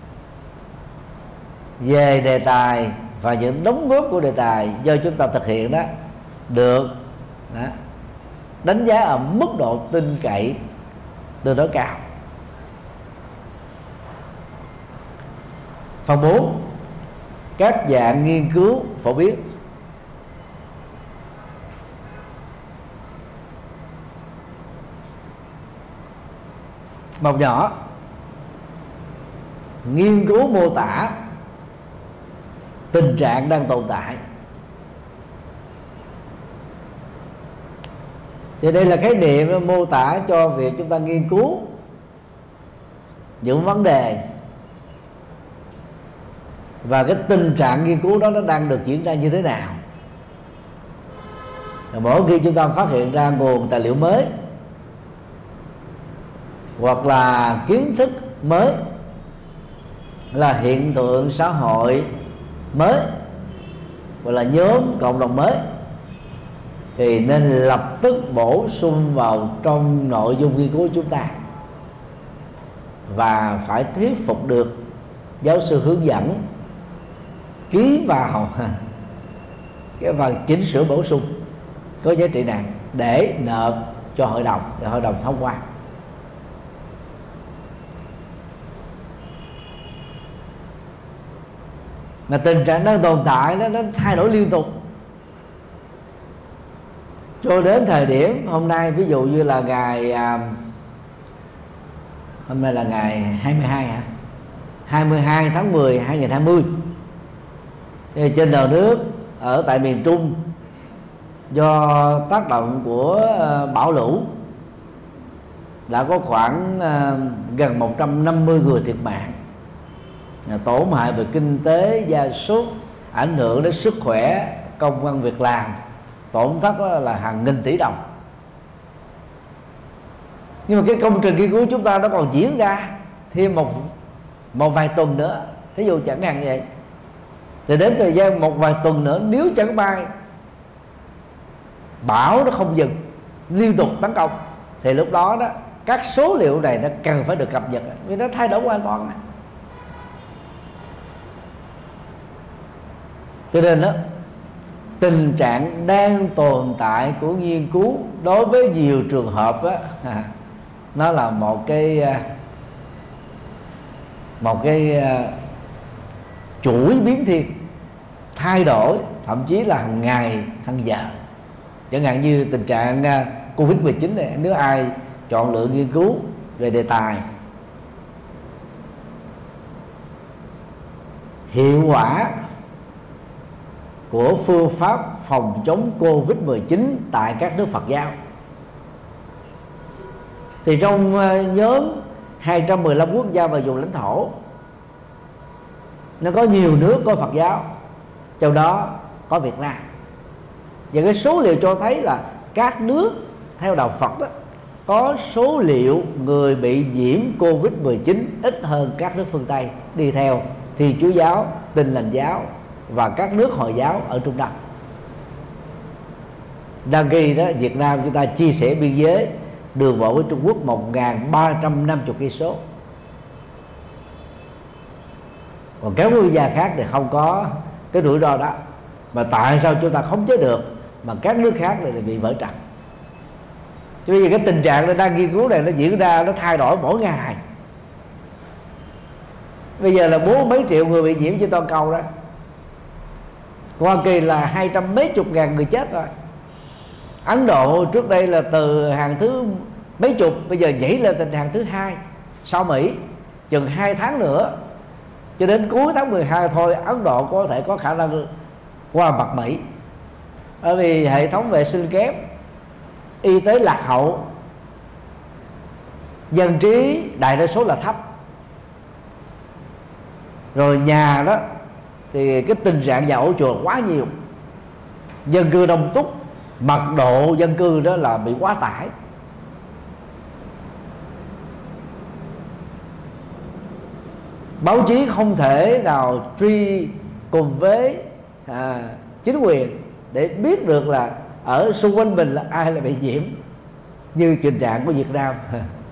S2: về đề tài và những đóng góp của đề tài do chúng ta thực hiện đó được đánh giá ở mức độ tin cậy tương đối cao. Phần 4, các dạng nghiên cứu phổ biến. Một nhỏ nghiên cứu mô tả tình trạng đang tồn tại, thì đây là khái niệm mô tả cho việc chúng ta nghiên cứu những vấn đề và cái tình trạng nghiên cứu đó nó đang được diễn ra như thế nào. Mỗi khi chúng ta phát hiện ra nguồn tài liệu mới hoặc là kiến thức mới, là hiện tượng xã hội mới hoặc là nhóm cộng đồng mới, thì nên lập tức bổ sung vào trong nội dung nghiên cứu của chúng ta, và phải thuyết phục được giáo sư hướng dẫn ký vào cái phần chỉnh sửa bổ sung có giá trị này để nộp cho hội đồng, để hội đồng thông qua. Mà tình trạng đang tồn tại nó thay đổi liên tục cho đến thời điểm hôm nay. Ví dụ như là ngày hôm nay là ngày 22 hả? 22 tháng 10 2020, thì trên đầu nước ở tại miền Trung do tác động của bão lũ đã có khoảng gần 150 người thiệt mạng, tổn hại về kinh tế, gia súc, ảnh hưởng đến sức khỏe, công ăn việc làm, tổn thất là hàng nghìn tỷ đồng. Nhưng mà cái công trình nghiên cứu chúng ta nó còn diễn ra thêm một vài tuần nữa. Thí dụ chẳng hạn vậy, thì đến thời gian một vài tuần nữa, nếu chẳng may bão nó không dừng, liên tục tấn công, thì lúc đó đó các số liệu này nó cần phải được cập nhật, vì nó thay đổi hoàn toàn. Cho nên đó, tình trạng đang tồn tại của nghiên cứu đối với nhiều trường hợp đó, nó là một cái chuỗi biến thiên, thay đổi thậm chí là hàng ngày hàng giờ. Chẳng hạn như tình trạng Covid-19 này, nếu ai chọn lựa nghiên cứu về đề tài hiệu quả của phương pháp phòng chống Covid-19 tại các nước Phật giáo, thì trong nhóm 215 quốc gia và vùng lãnh thổ, nó có nhiều nước có Phật giáo, trong đó có Việt Nam. Và cái số liệu cho thấy là các nước theo đạo Phật đó có số liệu người bị nhiễm Covid-19 ít hơn các nước phương Tây đi theo Thiên Chúa giáo, Tin Lành giáo và các nước Hồi giáo ở Trung Đông. Đang khi đó Việt Nam chúng ta chia sẻ biên giới đường bộ với Trung Quốc 1.350 cây số. Còn các quốc gia khác thì không có cái rủi ro đó. Mà tại sao chúng ta khống chế được mà các nước khác này bị vỡ trận? Chứ bây giờ cái tình trạng đang nghiên cứu này nó diễn ra, nó thay đổi mỗi ngày. Bây giờ là 40 mấy triệu người bị nhiễm trên toàn cầu đó. Hoa Kỳ là 200 mấy chục ngàn người chết rồi. Ấn Độ trước đây là từ hàng thứ mấy chục, bây giờ nhảy lên thành hàng thứ 2 sau Mỹ. Chừng 2 tháng nữa, cho đến cuối tháng 12 thôi, Ấn Độ có thể có khả năng qua mặt Mỹ. Bởi vì hệ thống vệ sinh kém, y tế lạc hậu, dân trí đại đa số là thấp. Rồi nhà đó thì cái tình trạng nhà ổ chuột quá nhiều, dân cư đông túc, mật độ dân cư đó là bị quá tải. Báo chí không thể nào truy cùng với chính quyền để biết được là ở xung quanh mình là ai là bị nhiễm như tình trạng của Việt Nam.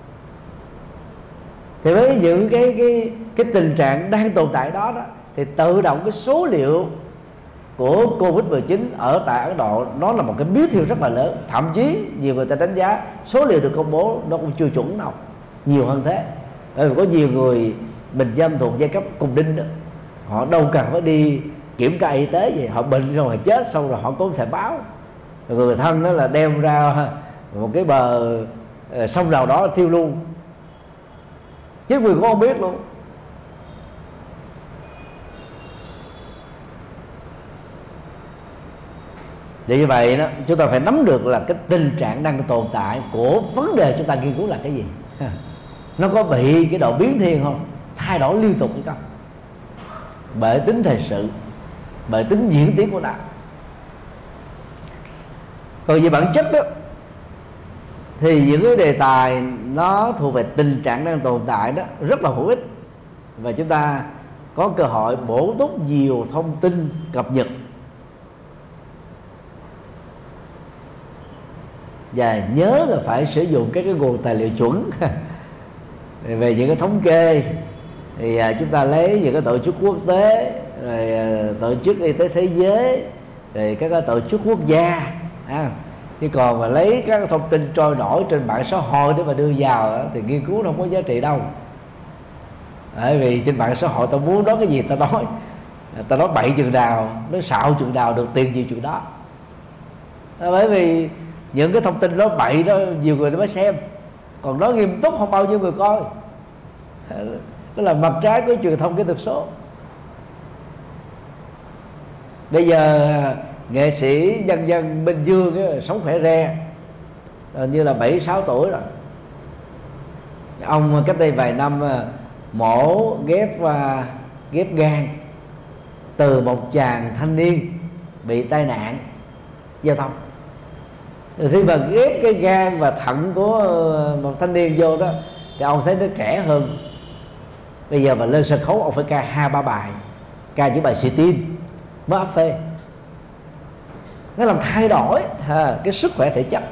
S2: Thì với những cái tình trạng đang tồn tại đó thì tự động cái số liệu của Covid-19 ở tại Ấn Độ nó là một cái biến thiên rất là lớn. Thậm chí nhiều người ta đánh giá số liệu được công bố nó cũng chưa chuẩn đâu, nhiều hơn thế. Bởi vì có nhiều người bình dân thuộc giai cấp cùng đinh đó, họ đâu cần phải đi kiểm tra y tế gì, họ bệnh rồi họ chết xong rồi họ có thể báo, rồi người thân đó là đem ra một cái bờ sông nào đó thiêu luôn, chính quyền cũng không biết luôn. Để như vậy đó, chúng ta phải nắm được là cái tình trạng đang tồn tại của vấn đề chúng ta nghiên cứu là cái gì, nó có bị cái độ biến thiên không, thay đổi liên tục hay không, bởi tính thời sự, bởi tính diễn tiến của nó. Còn về bản chất đó, thì những cái đề tài nó thuộc về tình trạng đang tồn tại đó rất là hữu ích, và chúng ta có cơ hội bổ túc nhiều thông tin cập nhật, và nhớ là phải sử dụng các cái nguồn tài liệu chuẩn. Về những cái thống kê thì chúng ta lấy những cái tổ chức quốc tế, rồi tổ chức y tế thế giới, rồi các cái tổ chức quốc gia. Chứ còn mà lấy các thông tin trôi nổi trên mạng xã hội để mà đưa vào thì nghiên cứu không có giá trị đâu. Bởi vì trên mạng xã hội ta muốn nói cái gì ta nói bậy chừng nào, nói xạo chừng nào được tiền nhiều chừng đó. Bởi vì những cái thông tin đó bậy đó nhiều người mới xem, còn nói nghiêm túc không bao nhiêu người coi. Đó là mặt trái của truyền thông kỹ thuật số. Bây giờ nghệ sĩ nhân dân Bình Dương ấy, sống khỏe re, như là 76 tuổi rồi. Ông cách đây vài năm mổ ghép gan từ một chàng thanh niên bị tai nạn giao thông. Khi mà ghép cái gan và thận của một thanh niên vô đó thì ông thấy nó trẻ hơn. Bây giờ mà lên sân khấu ông phải ca 2-3 bài, ca những bài xì tin mới áp phê. Nó làm thay đổi cái sức khỏe thể chất.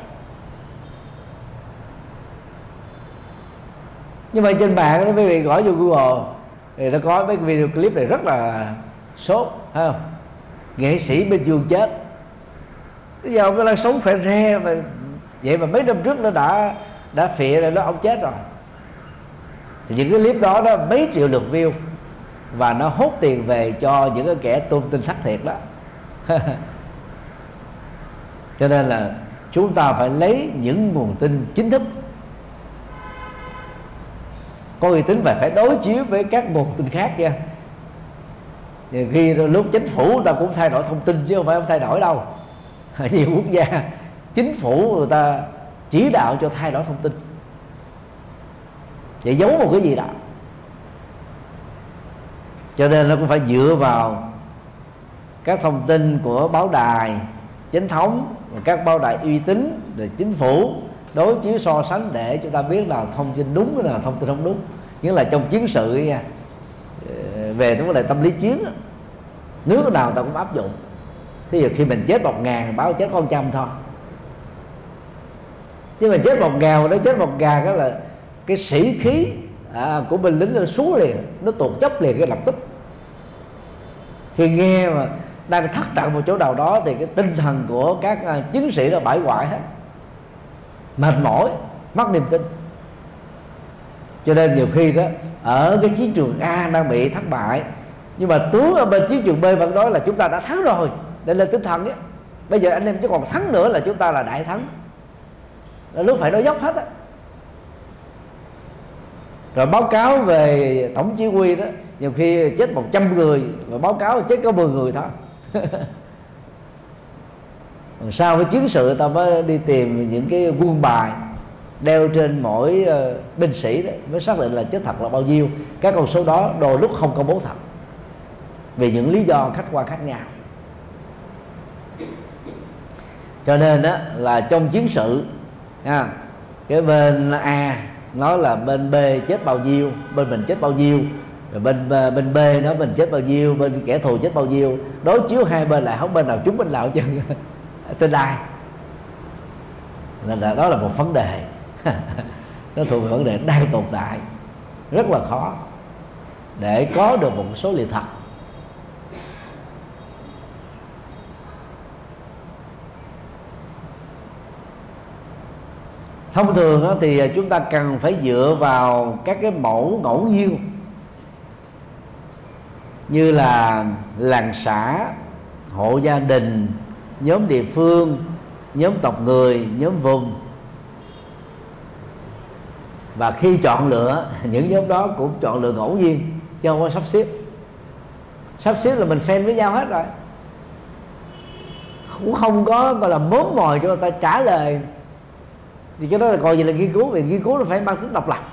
S2: Nhưng mà trên mạng đó, quý vị gõ vô Google thì nó có mấy cái video clip này rất là sốt, thấy không? Nghệ sĩ bên giường chết. Bây giờ ông đang sống khỏe re mà, vậy mà mấy năm trước nó đã phịa rồi, nó ông chết rồi. Thì những cái clip đó mấy triệu lượt view và nó hút tiền về cho những cái kẻ tôn tin thất thiệt đó. Cho nên là chúng ta phải lấy những nguồn tin chính thức, có uy tín, và phải đối chiếu với các nguồn tin khác nha. Thì khi lúc chính phủ người ta cũng thay đổi thông tin chứ không phải không thay đổi đâu. Nhiều quốc gia chính phủ người ta chỉ đạo cho thay đổi thông tin để giấu một cái gì đó. Cho nên nó cũng phải dựa vào các thông tin của báo đài chính thống, các báo đài uy tín, rồi chính phủ đối chiếu so sánh để chúng ta biết là thông tin đúng hay là thông tin không đúng. Nghĩa là trong chiến sự nha, về vấn đề tâm lý chiến, nước nào ta cũng áp dụng. Thí dụ khi mình chết 1.000 báo chết có 100 thôi, chứ mà chết 1.000 nó chết 1.000 đó là cái sĩ khí của binh lính nó xuống liền, nó tụt dốc liền cái lập tức. Khi nghe mà đang thất trận một chỗ nào đó thì cái tinh thần của các chiến sĩ nó bại hoại hết, mệt mỏi, mất niềm tin. Cho nên nhiều khi đó ở cái chiến trường A đang bị thất bại, nhưng mà tướng ở bên chiến trường B vẫn nói là chúng ta đã thắng rồi, để lên tinh thần ấy. Bây giờ anh em chứ còn thắng nữa là chúng ta là đại thắng, là lúc phải nói dốc hết á. Rồi báo cáo về tổng chỉ huy đó, nhiều khi chết 100 người và báo cáo chết có 10 người thôi. Sau cái chiến sự ta mới đi tìm những cái quân bài đeo trên mỗi binh sĩ đó, mới xác định là chết thật là bao nhiêu. Các con số đó đôi lúc không công bố thật vì những lý do khách quan khác nhau. Cho nên đó là trong chiến sự cái bên A nói là bên B chết bao nhiêu, bên mình chết bao nhiêu, rồi bên B nói mình chết bao nhiêu, bên kẻ thù chết bao nhiêu, đối chiếu hai bên lại không bên nào trúng bên nào chứ tên ai. Nên là đó là một vấn đề nó thuộc về vấn đề đang tồn tại, rất là khó để có được một số liệu thật. Thông thường đó thì chúng ta cần phải dựa vào các cái mẫu ngẫu nhiên như là làng xã, hộ gia đình, nhóm địa phương, nhóm tộc người, nhóm vùng. Và khi chọn lựa những nhóm đó cũng chọn lựa ngẫu nhiên chứ không có sắp xếp. Sắp xếp là mình fan với nhau hết rồi, cũng không có gọi là mớm mồi cho người ta trả lời. Thì cái đó là coi gì là nghiên cứu, vì nghiên cứu là phải mang tính độc lập.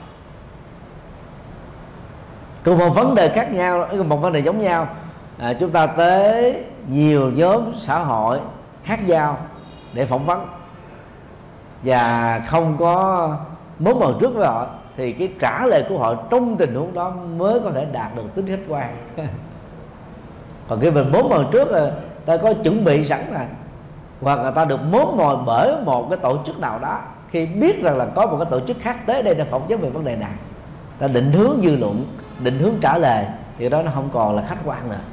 S2: Cùng một vấn đề khác nhau, một vấn đề giống nhau, chúng ta tới nhiều nhóm xã hội khác nhau để phỏng vấn và không có mớm mồi trước với họ, thì cái trả lời của họ trong tình huống đó mới có thể đạt được tính khách quan. Còn khi mình mớm mồi trước là ta có chuẩn bị sẵn rồi, hoặc là ta được mớm mồi bởi một cái tổ chức nào đó, khi biết rằng là có một cái tổ chức khác tới đây để phỏng vấn về vấn đề này, ta định hướng dư luận, định hướng trả lời, thì đó nó không còn là khách quan nữa.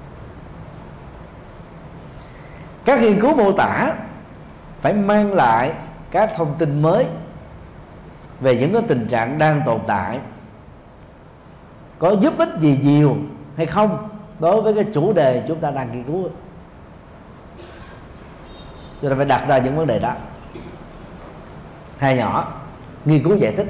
S2: Các nghiên cứu mô tả phải mang lại các thông tin mới về những cái tình trạng đang tồn tại, có giúp ích gì nhiều hay không đối với cái chủ đề chúng ta đang nghiên cứu. Chúng ta phải đặt ra những vấn đề đó. Hai nhỏ, nghiên cứu giải thích.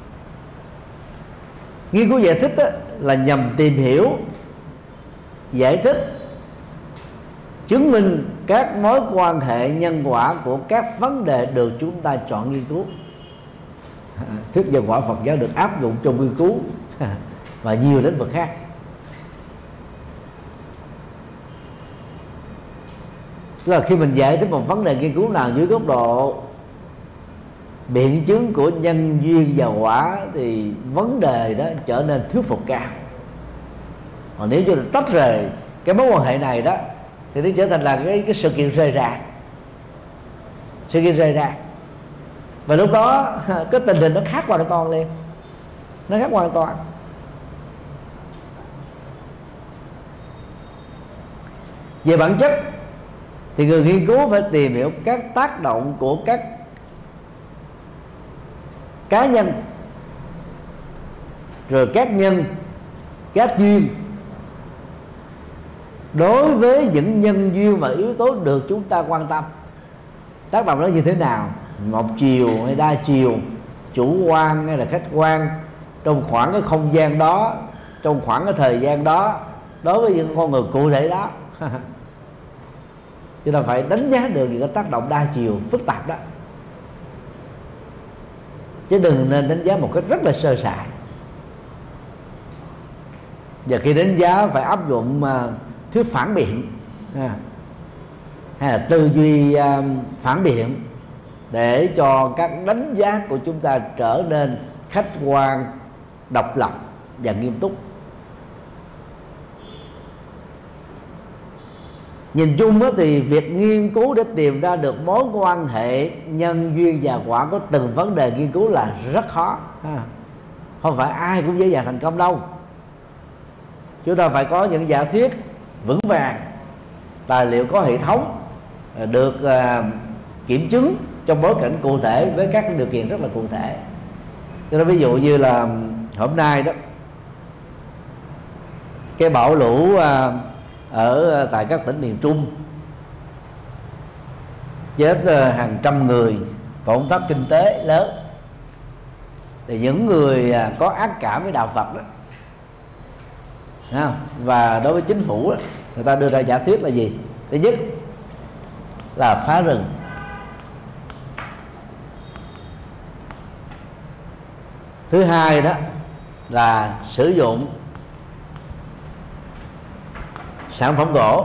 S2: Nghiên cứu giải thích là nhằm tìm hiểu, giải thích, chứng minh các mối quan hệ nhân quả của các vấn đề được chúng ta chọn nghiên cứu. Thuyết nhân quả Phật giáo được áp dụng trong nghiên cứu và nhiều lĩnh vực khác. Tức là khi mình giải thích một vấn đề nghiên cứu nào dưới góc độ biện chứng của nhân duyên và quả thì vấn đề đó trở nên thuyết phục cao. Còn nếu như là tách rời cái mối quan hệ này đó thì nó trở thành là cái sự kiện rời rạc, sự kiện rời rạc. Và lúc đó cái tình hình nó khác hoàn toàn liền, nó khác hoàn toàn. Về bản chất thì người nghiên cứu phải tìm hiểu các tác động của các cá nhân, rồi các nhân, các duyên đối với những nhân duyên và yếu tố được chúng ta quan tâm. Tác động đó như thế nào, một chiều hay đa chiều, chủ quan hay là khách quan, trong khoảng cái không gian đó, trong khoảng cái thời gian đó, đối với những con người cụ thể đó. Chúng ta phải đánh giá được những cái tác động đa chiều phức tạp đó, chứ đừng nên đánh giá một cách rất là sơ sài. Và khi đánh giá phải áp dụng thuyết phản biện hay là tư duy phản biện để cho các đánh giá của chúng ta trở nên khách quan, độc lập và nghiêm túc. Nhìn chung thì việc nghiên cứu để tìm ra được mối quan hệ nhân duyên và quả của từng vấn đề nghiên cứu là rất khó. Không phải ai cũng dễ dàng thành công đâu. Chúng ta phải có những giả thuyết vững vàng, tài liệu có hệ thống, được kiểm chứng trong bối cảnh cụ thể với các điều kiện rất là cụ thể. Cho nên ví dụ như là hôm nay đó, cái bão lũ ở tại các tỉnh miền Trung chết hàng trăm người, tổn thất kinh tế lớn, thì những người có ác cảm với đạo Phật đó, và đối với chính phủ đó, người ta đưa ra giả thuyết là gì? Thứ nhất là phá rừng, thứ hai đó là sử dụng sản phẩm gỗ,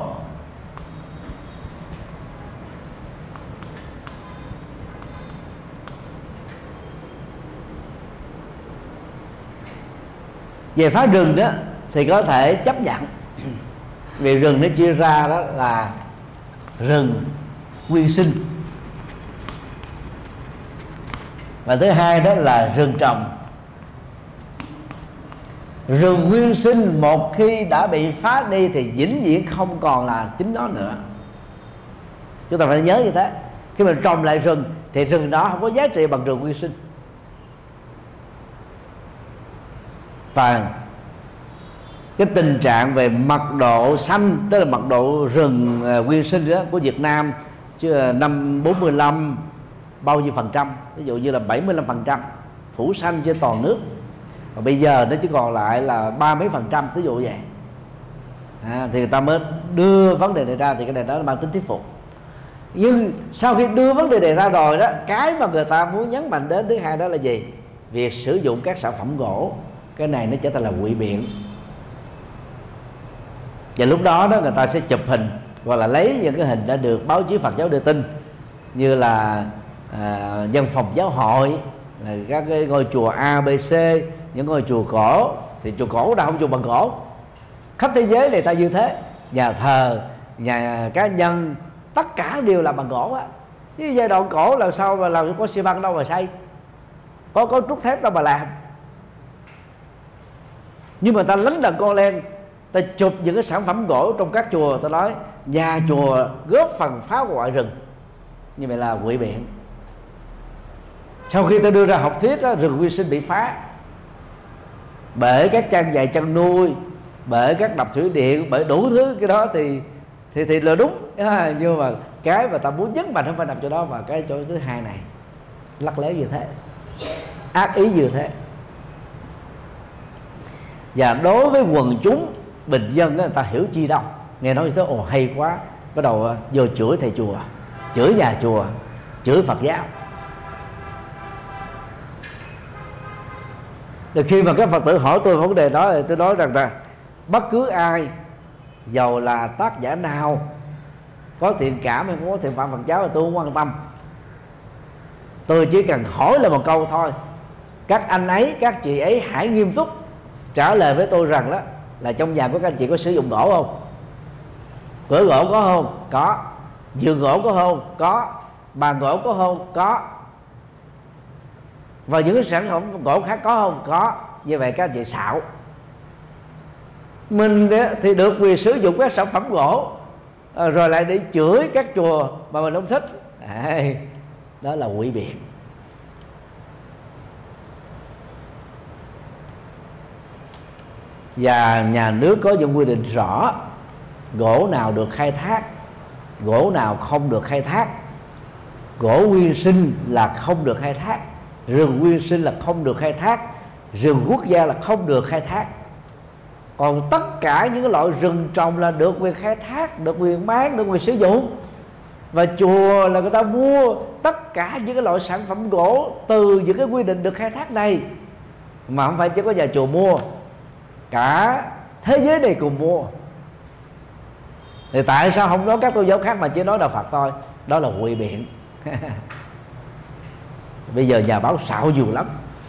S2: về phá rừng đó thì có thể chấp nhận, vì rừng nó chia ra đó là rừng nguyên sinh, và thứ hai đó là rừng trồng. Rừng nguyên sinh một khi đã bị phá đi thì vĩnh viễn không còn là chính nó nữa. Chúng ta phải nhớ như thế. Khi mình trồng lại rừng thì rừng đó không có giá trị bằng rừng nguyên sinh. Và cái tình trạng về mật độ xanh, tức là mật độ rừng nguyên sinh đó của Việt Nam chứ năm 45 bao nhiêu phần trăm, ví dụ như là 75% phủ xanh trên toàn nước, và bây giờ nó chỉ còn lại là 30 mấy %, ví dụ vậy. Thì người ta mới đưa vấn đề này ra, thì cái này đó mang tính thuyết phục. Nhưng sau khi đưa vấn đề này ra rồi đó, cái mà người ta muốn nhấn mạnh đến thứ hai đó là gì? Việc sử dụng các sản phẩm gỗ, cái này nó trở thành là ngụy biện. Và lúc đó đó người ta sẽ chụp hình hoặc là lấy những cái hình đã được báo chí Phật giáo đưa tin, như là văn phòng giáo hội, là các cái ngôi chùa A, B, C, những ngôi chùa cổ. Thì chùa cổ nào không chùa bằng gỗ, khắp thế giới người ta như thế. Nhà thờ, nhà cá nhân, tất cả đều là bằng gỗ á. Chứ giai đoạn cổ làm sao mà làm có xi măng đâu mà xây, có trúc thép đâu mà làm. Nhưng mà ta lấn đần con lên, ta chụp những cái sản phẩm gỗ trong các chùa, ta nói nhà chùa góp phần phá hoại rừng. Như vậy là ngụy biện. Sau khi ta đưa ra học thuyết đó, rừng nguyên sinh bị phá bởi các trang trại chăn nuôi, bởi các đập thủy điện, bởi đủ thứ, cái đó thì là đúng. Nhưng mà cái mà ta muốn nhấn mạnh không phải nằm chỗ đó, mà cái chỗ thứ hai này lắc léo như thế, ác ý như thế. Và đối với quần chúng bình dân đó, người ta hiểu chi đâu, nghe nói như thế, ồ hay quá, bắt đầu vô chửi thầy chùa, chửi nhà chùa, chửi Phật giáo. Thì khi mà các Phật tử hỏi tôi vấn đề đó, thì tôi nói rằng là bất cứ ai, dầu là tác giả nào, có thiện cảm hay không có thiện cảm Phật giáo thì tôi không quan tâm. Tôi chỉ cần hỏi là một câu thôi: các anh ấy, các chị ấy hãy nghiêm túc trả lời với tôi rằng đó là trong nhà của các anh chị có sử dụng gỗ không, cửa gỗ có không, có, giường gỗ có không, có, bàn gỗ có không, có, và những cái sản phẩm gỗ khác có không, có. Như vậy các anh chị xạo. Mình thì được quyền sử dụng các sản phẩm gỗ, rồi lại đi chửi các chùa mà mình không thích. Đó là quỷ biện. Và nhà nước có những quy định rõ gỗ nào được khai thác, gỗ nào không được khai thác. Gỗ nguyên sinh là không được khai thác, rừng nguyên sinh là không được khai thác, rừng quốc gia là không được khai thác. Còn tất cả những cái loại rừng trồng là được quyền khai thác, được quyền bán, được quyền sử dụng. Và chùa là người ta mua tất cả những cái loại sản phẩm gỗ từ những cái quy định được khai thác này. Mà không phải chỉ có nhà chùa mua, cả thế giới này cùng mua. Thì tại sao không nói các tôn giáo khác mà chỉ nói đạo Phật thôi? Đó là ngụy biện. Bây giờ nhà báo xạo nhiều lắm.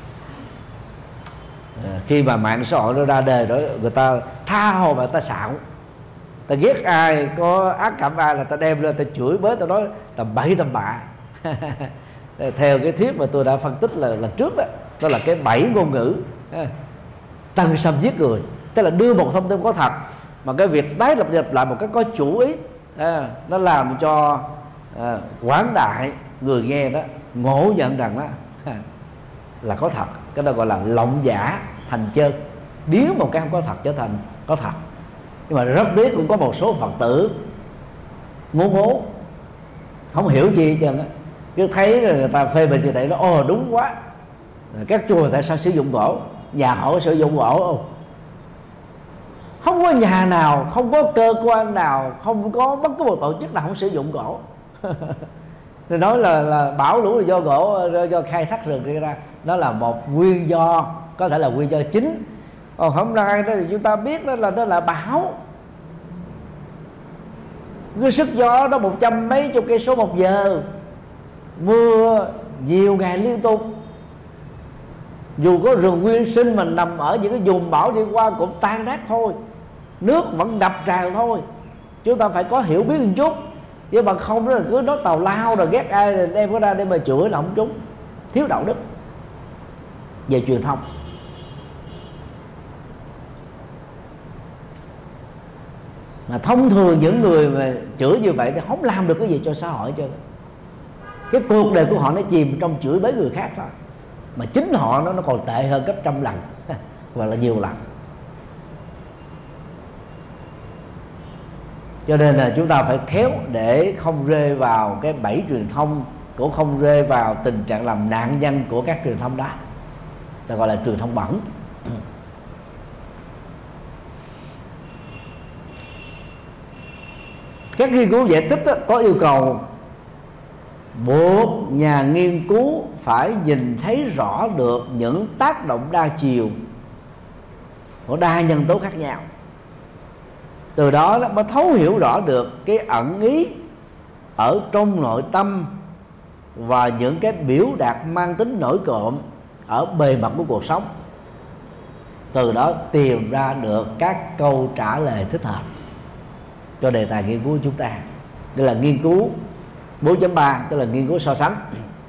S2: Khi mà mạng xã hội nó ra đời đó, người ta tha hồ mà ta xạo. Ta ghét ai, có ác cảm ai là ta đem lên ta chửi bới, ta nói tầm bậy tầm bạ. Theo cái thuyết mà tôi đã phân tích là lần trước đó, đó là cái bẫy ngôn ngữ tân xâm giết người. Tức là đưa một thông tin có thật mà cái việc tái lập nhập lại một cái có chủ ý, nó làm cho quảng đại người nghe đó ngộ nhận rằng đó là có thật. Cái đó gọi là lộng giả thành chân, biến một cái không có thật trở thành có thật. Nhưng mà rất tiếc cũng có một số Phật tử ngố ngố, không hiểu gì hết trơn á, cứ thấy người ta phê bình như vậy nó ồ đúng quá, các chùa tại sao sử dụng gỗ, nhà họ có sử dụng gỗ không? Không có nhà nào, không có cơ quan nào, không có bất cứ một tổ chức nào không sử dụng gỗ. Nên nói là bão lũ là do gỗ, do khai thác rừng gây ra. Đó là một nguyên do, có thể là nguyên do chính. Còn hôm nay đó thì chúng ta biết đó là bão, cái sức gió đó 100 mấy chục cây số một giờ, mưa nhiều ngày liên tục. Dù có rừng nguyên sinh mà nằm ở những cái vùng bão đi qua cũng tan nát thôi, nước vẫn ngập tràn thôi. Chúng ta phải có hiểu biết một chút, chứ mà không đó là cứ nói tào lao rồi ghét ai rồi đem có ra để mà chửi là không trúng. Thiếu đạo đức về truyền thông. Mà thông thường những người mà chửi như vậy thì không làm được cái gì cho xã hội chứ. Cái cuộc đời của họ nó chìm trong chửi bới người khác thôi, mà chính họ nó còn tệ hơn gấp trăm lần hoặc là nhiều lần. Cho nên là chúng ta phải khéo để không rơi vào cái bẫy truyền thông, cũng không rơi vào tình trạng làm nạn nhân của các truyền thông đó, ta gọi là truyền thông bẩn. Các nghiên cứu giải thích đó, có yêu cầu buộc nhà nghiên cứu phải nhìn thấy rõ được những tác động đa chiều của đa nhân tố khác nhau. Từ đó mới thấu hiểu rõ được cái ẩn ý ở trong nội tâm và những cái biểu đạt mang tính nổi cộm ở bề mặt của cuộc sống. Từ đó tìm ra được các câu trả lời thích hợp cho đề tài nghiên cứu của chúng ta. Đây là nghiên cứu 4.3, tức là nghiên cứu so sánh.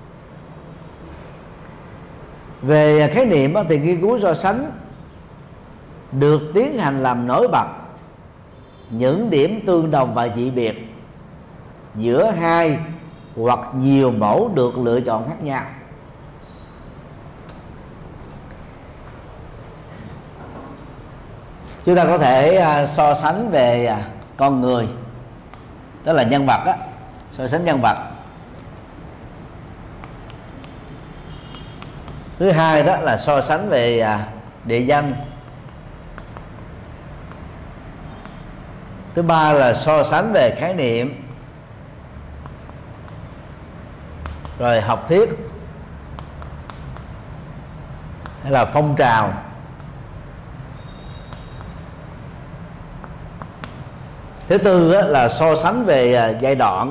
S2: Về khái niệm thì nghiên cứu so sánh được tiến hành làm nổi bật những điểm tương đồng và dị biệt giữa hai hoặc nhiều mẫu được lựa chọn khác nhau. Chúng ta có thể so sánh về con người, tức là nhân vật á, so sánh nhân vật. Thứ hai đó là so sánh về địa danh. Thứ ba là so sánh về khái niệm. Rồi học thuyết hay là phong trào. Thứ tư á, là so sánh về giai đoạn.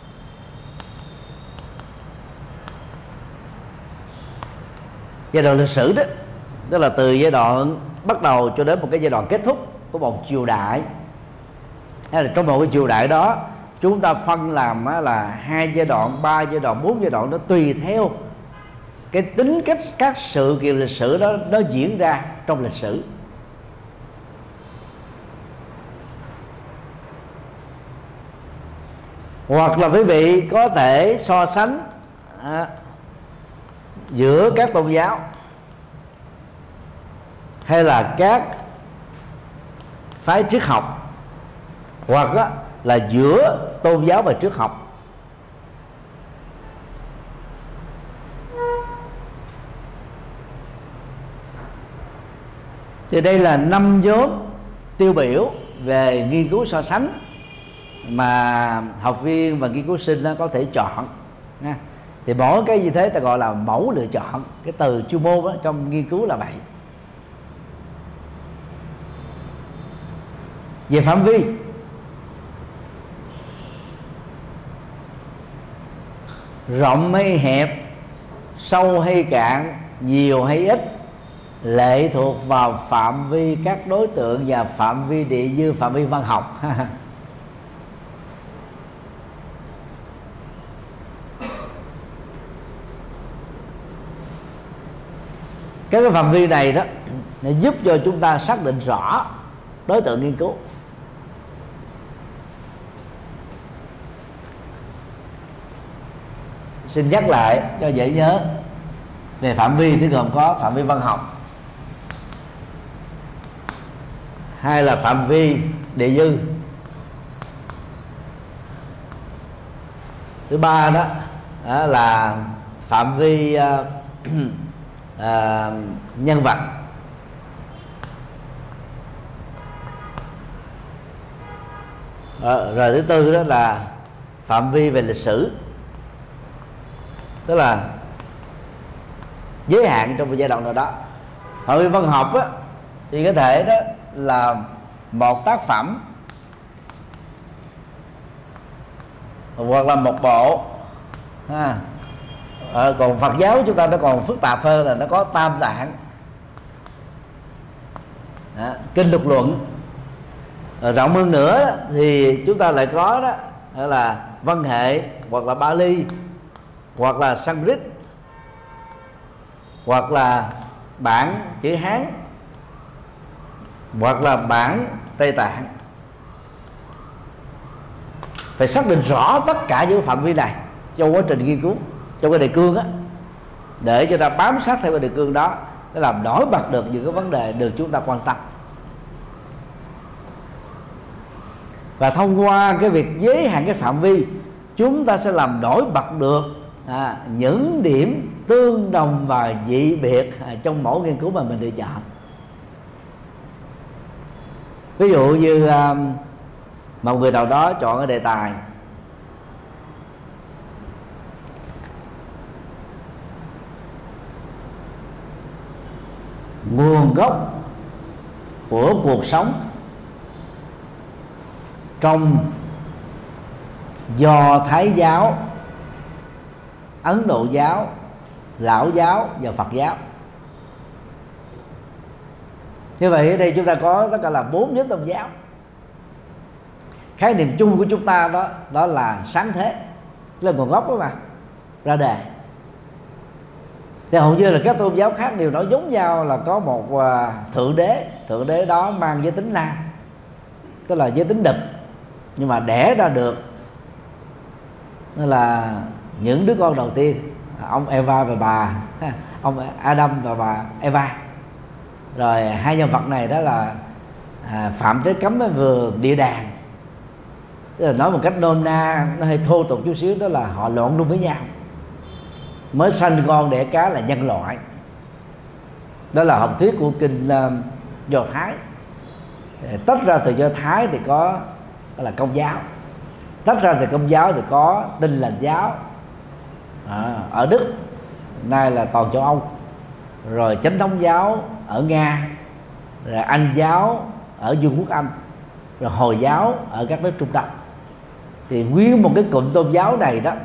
S2: Giai đoạn lịch sử đó, tức là từ giai đoạn bắt đầu cho đến một cái giai đoạn kết thúc của một triều đại, hay là trong một cái triều đại đó chúng ta phân làm là 2 giai đoạn, 3 giai đoạn, 4 giai đoạn, nó tùy theo cái tính cách các sự kiện lịch sử đó nó diễn ra trong lịch sử. Hoặc là quý vị có thể so sánh giữa các tôn giáo hay là các phái triết học, hoặc là giữa tôn giáo và triết học. Thì đây là 5 nhóm tiêu biểu về nghiên cứu so sánh mà học viên và nghiên cứu sinh có thể chọn nha. Thì mỗi cái như thế ta gọi là mẫu lựa chọn. Cái từ chuyên môn đó, trong nghiên cứu là vậy. Về phạm vi, rộng hay hẹp, sâu hay cạn, nhiều hay ít, lệ thuộc vào phạm vi các đối tượng và phạm vi địa dư, phạm vi văn học. Cái phạm vi này đó để giúp cho chúng ta xác định rõ đối tượng nghiên cứu. Xin nhắc lại cho dễ nhớ. Về phạm vi thì gồm có phạm vi văn học, hay là phạm vi địa dư. Thứ ba đó là phạm vi nhân vật. Rồi thứ tư đó là phạm vi về lịch sử, tức là giới hạn trong một giai đoạn nào đó. Phạm vi văn học á, thì có thể đó là một tác phẩm hoặc là một bộ còn Phật giáo chúng ta nó còn phức tạp hơn, là nó có tam tạng, kinh lục luận. Rộng hơn nữa thì chúng ta lại có đó là văn hệ, hoặc là Bali, hoặc là Sanskrit, hoặc là bản chữ Hán, hoặc là bản Tây Tạng. Phải xác định rõ tất cả những phạm vi này trong quá trình nghiên cứu, trong cái đề cương á, để cho ta bám sát theo cái đề cương đó, để làm nổi bật được những cái vấn đề được chúng ta quan tâm. Và thông qua cái việc giới hạn cái phạm vi, chúng ta sẽ làm nổi bật được những điểm tương đồng và dị biệt trong mỗi nghiên cứu mà mình lựa chọn. Ví dụ như một người nào đó chọn cái đề tài nguồn gốc của cuộc sống trong Do Thái giáo, Ấn Độ giáo, Lão giáo và Phật giáo. Như vậy ở đây chúng ta có tất cả là 4 nhóm tôn giáo. Khái niệm chung của chúng ta đó là sáng thế, là nguồn gốc đó mà ra đề. Thì hầu như là các tôn giáo khác đều nói giống nhau là có một thượng đế đó mang giới tính nam, tức là giới tính đực, nhưng mà đẻ ra được nên là những đứa con đầu tiên, ông Eva và bà ông Adam và bà Eva. Rồi hai nhân vật này đó là phạm trái cấm ở vườn địa đàng. Tức là nói một cách nôm na, nó hơi thô tục chút xíu, đó là họ lộn luôn với nhau, mới sanh con đẻ cá là nhân loại. Đó là học thuyết của kinh Do Thái. Tách ra từ Do Thái thì có là Công giáo, tách ra từ Công giáo thì có Tin Lành giáo ở Đức, nay là toàn châu Âu, rồi Chánh thống giáo ở Nga, rồi Anh giáo ở Vương quốc Anh. rồi Hồi giáo ở các nước Trung Đông. Thì nguyên một cái cụm tôn giáo này đó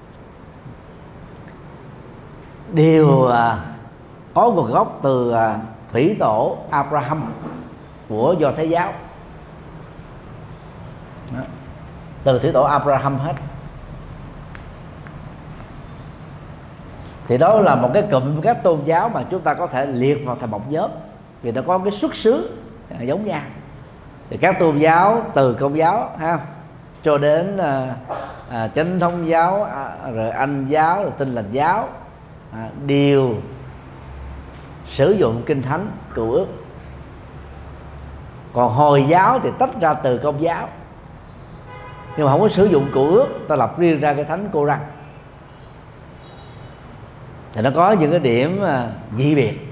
S2: đều có nguồn gốc từ thủy tổ Abraham của Do Thái giáo. Đó. Từ thủy tổ Abraham hết. Thì đó là một cái cụm các tôn giáo mà chúng ta có thể liệt vào thành một nhóm, vì nó có cái xuất xứ giống nhau. Thì các tôn giáo từ Công giáo ha cho đến Chánh thống giáo, rồi Anh giáo, rồi Tin Lành giáo đều sử dụng kinh thánh Cựu Ước. Còn Hồi giáo thì tách ra từ Công giáo, nhưng mà không có sử dụng Cựu Ước, ta lập riêng ra cái thánh Cô-răng. Thì nó có những cái điểm dị biệt.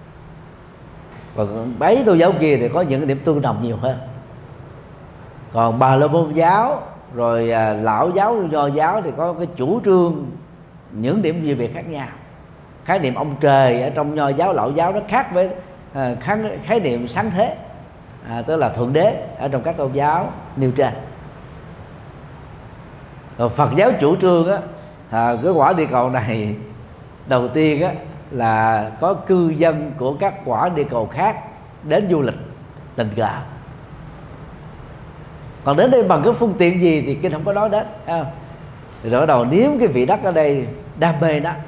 S2: Còn mấy tôn giáo kia thì có những cái điểm tương đồng nhiều hơn. Còn Bà La Môn giáo rồi Lão giáo, Do giáo thì có cái chủ trương những điểm dị biệt khác nhau. Khái niệm ông trời ở trong Nho giáo, Lão giáo nó khác với khái niệm sáng thế, tức là thượng đế ở trong các tôn giáo nêu trên. Rồi Phật giáo chủ trương á, cái quả địa cầu này đầu tiên á là có cư dân của các quả địa cầu khác đến du lịch tình cờ. Còn đến đây bằng cái phương tiện gì thì kinh không có nói đến. Thì bắt đầu nếm cái vị đất ở đây, đam mê đó.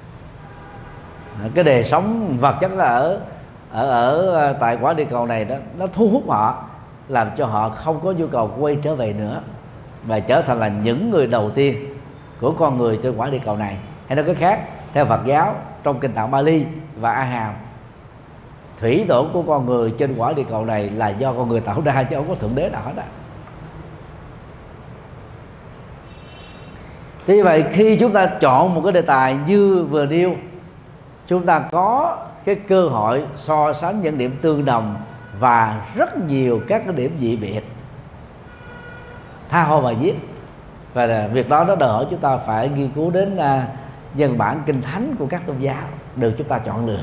S2: Cái đời sống vật chất ở tại quả địa cầu này đó, nó thu hút họ, làm cho họ không có nhu cầu quay trở về nữa, và trở thành là những người đầu tiên của con người trên quả địa cầu này. Hay nói cái khác, theo Phật giáo trong kinh Tạng Bali và A Hàm, thủy tổ của con người trên quả địa cầu này là do con người tạo ra, chứ không có thượng đế nào hết á. Thế như vậy, khi chúng ta chọn một cái đề tài như vừa nêu, chúng ta có cái cơ hội so sánh những điểm tương đồng và rất nhiều các cái điểm dị biệt, tha hồ mà viết. Và việc đó nó đòi hỏi chúng ta phải nghiên cứu đến văn bản kinh thánh của các tôn giáo được chúng ta chọn lựa.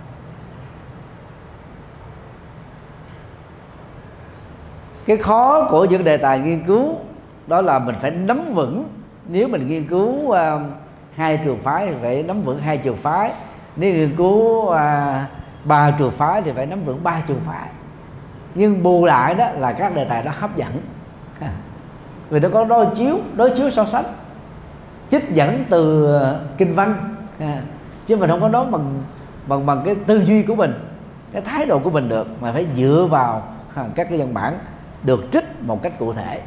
S2: Cái khó của những đề tài nghiên cứu đó là mình phải nắm vững. Nếu mình nghiên cứu hai trường phái thì phải nắm vững hai trường phái. Nếu nghiên cứu ba trường phái thì phải nắm vững ba trường phái. Nhưng bù lại đó là các đề tài đó hấp dẫn, vì nó có đối chiếu so sánh, trích dẫn từ kinh văn, chứ mình không có nói bằng cái tư duy của mình, cái thái độ của mình được, mà phải dựa vào các cái văn bản được trích một cách cụ thể.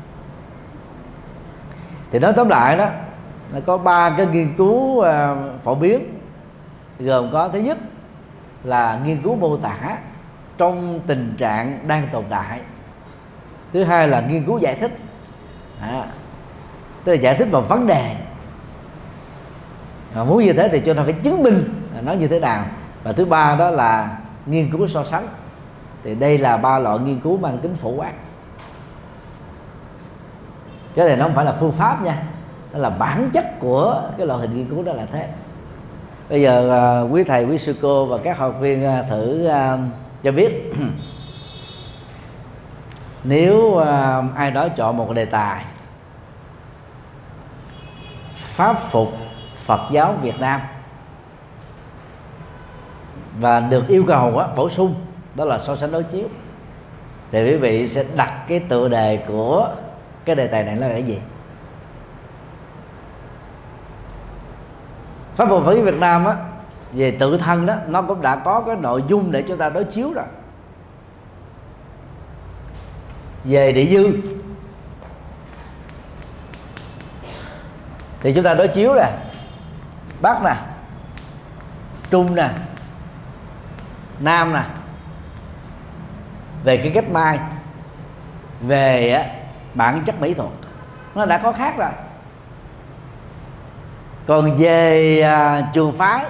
S2: Thì nói tóm lại đó là có ba cái nghiên cứu phổ biến, gồm có thứ nhất là nghiên cứu mô tả trong tình trạng đang tồn tại, thứ hai là nghiên cứu giải thích, tức là giải thích vào vấn đề. Muốn như thế thì chúng ta phải chứng minh nó như thế nào, và thứ ba đó là nghiên cứu so sánh. Thì đây là ba loại nghiên cứu mang tính phổ quát. Cái này nó không phải là phương pháp nha, nó là bản chất của cái loại hình nghiên cứu đó là thế. Bây giờ quý thầy, quý sư cô và các học viên thử cho biết nếu ai đó chọn một đề tài pháp phục Phật giáo Việt Nam và được yêu cầu bổ sung đó là so sánh đối chiếu, thì quý vị sẽ đặt cái tựa đề của cái đề tài này là cái gì? Pháp phục Phật giáo Việt Nam về tự thân đó, nó cũng đã có cái nội dung để chúng ta đối chiếu rồi. Về địa dư thì chúng ta đối chiếu nè, Bắc nè, Trung nè, Nam nè. Về cái cách mai, về bản chất mỹ thuật, nó đã có khác rồi. Còn về trường phái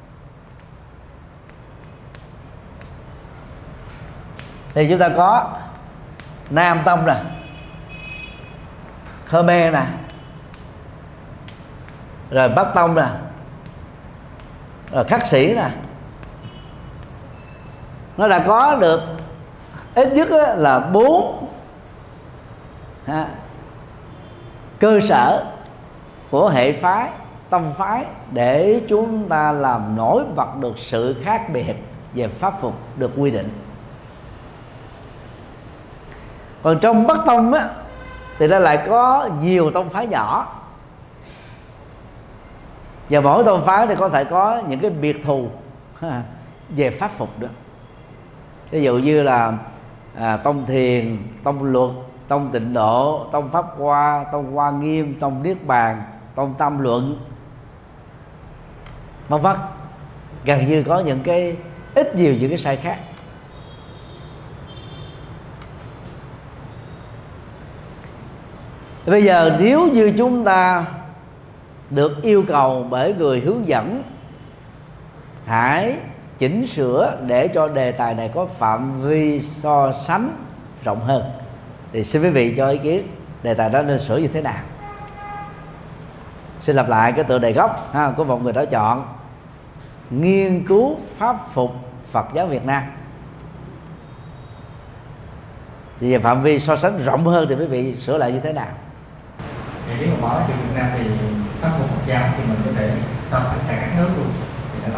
S2: thì chúng ta có Nam Tông nè, Khmer nè, rồi Bắc Tông nè, rồi Khắc Sĩ nè. Nó đã có được ít nhất là 4 cơ sở của hệ phái, tông phái để chúng ta làm nổi bật được sự khác biệt về pháp phục được quy định. Còn trong Bắc tông á, thì nó lại có nhiều tông phái nhỏ, và mỗi tông phái thì có thể có những cái biệt thù về pháp phục đó. Ví dụ như là tông Thiền, tông Luật, tông Tịnh Độ, tông Pháp Hoa, tông Hoa Nghiêm, tông Niết Bàn, tông Tâm Luận, vân vân. Gần như có những cái ít nhiều những cái sai khác. Bây giờ nếu như chúng ta được yêu cầu bởi người hướng dẫn hãy chỉnh sửa để cho đề tài này có phạm vi so sánh rộng hơn, thì xin quý vị cho ý kiến đề tài đó nên sửa như thế nào. Xin lặp lại cái tựa đề gốc của một người đó chọn: nghiên cứu pháp phục Phật giáo Việt Nam. Thì về phạm vi so sánh rộng hơn thì quý vị sửa lại như thế nào?
S3: Thì nếu mà mở trường Việt Nam thì pháp phục Phật giáo thì mình có thể so sánh tại các nước luôn, thì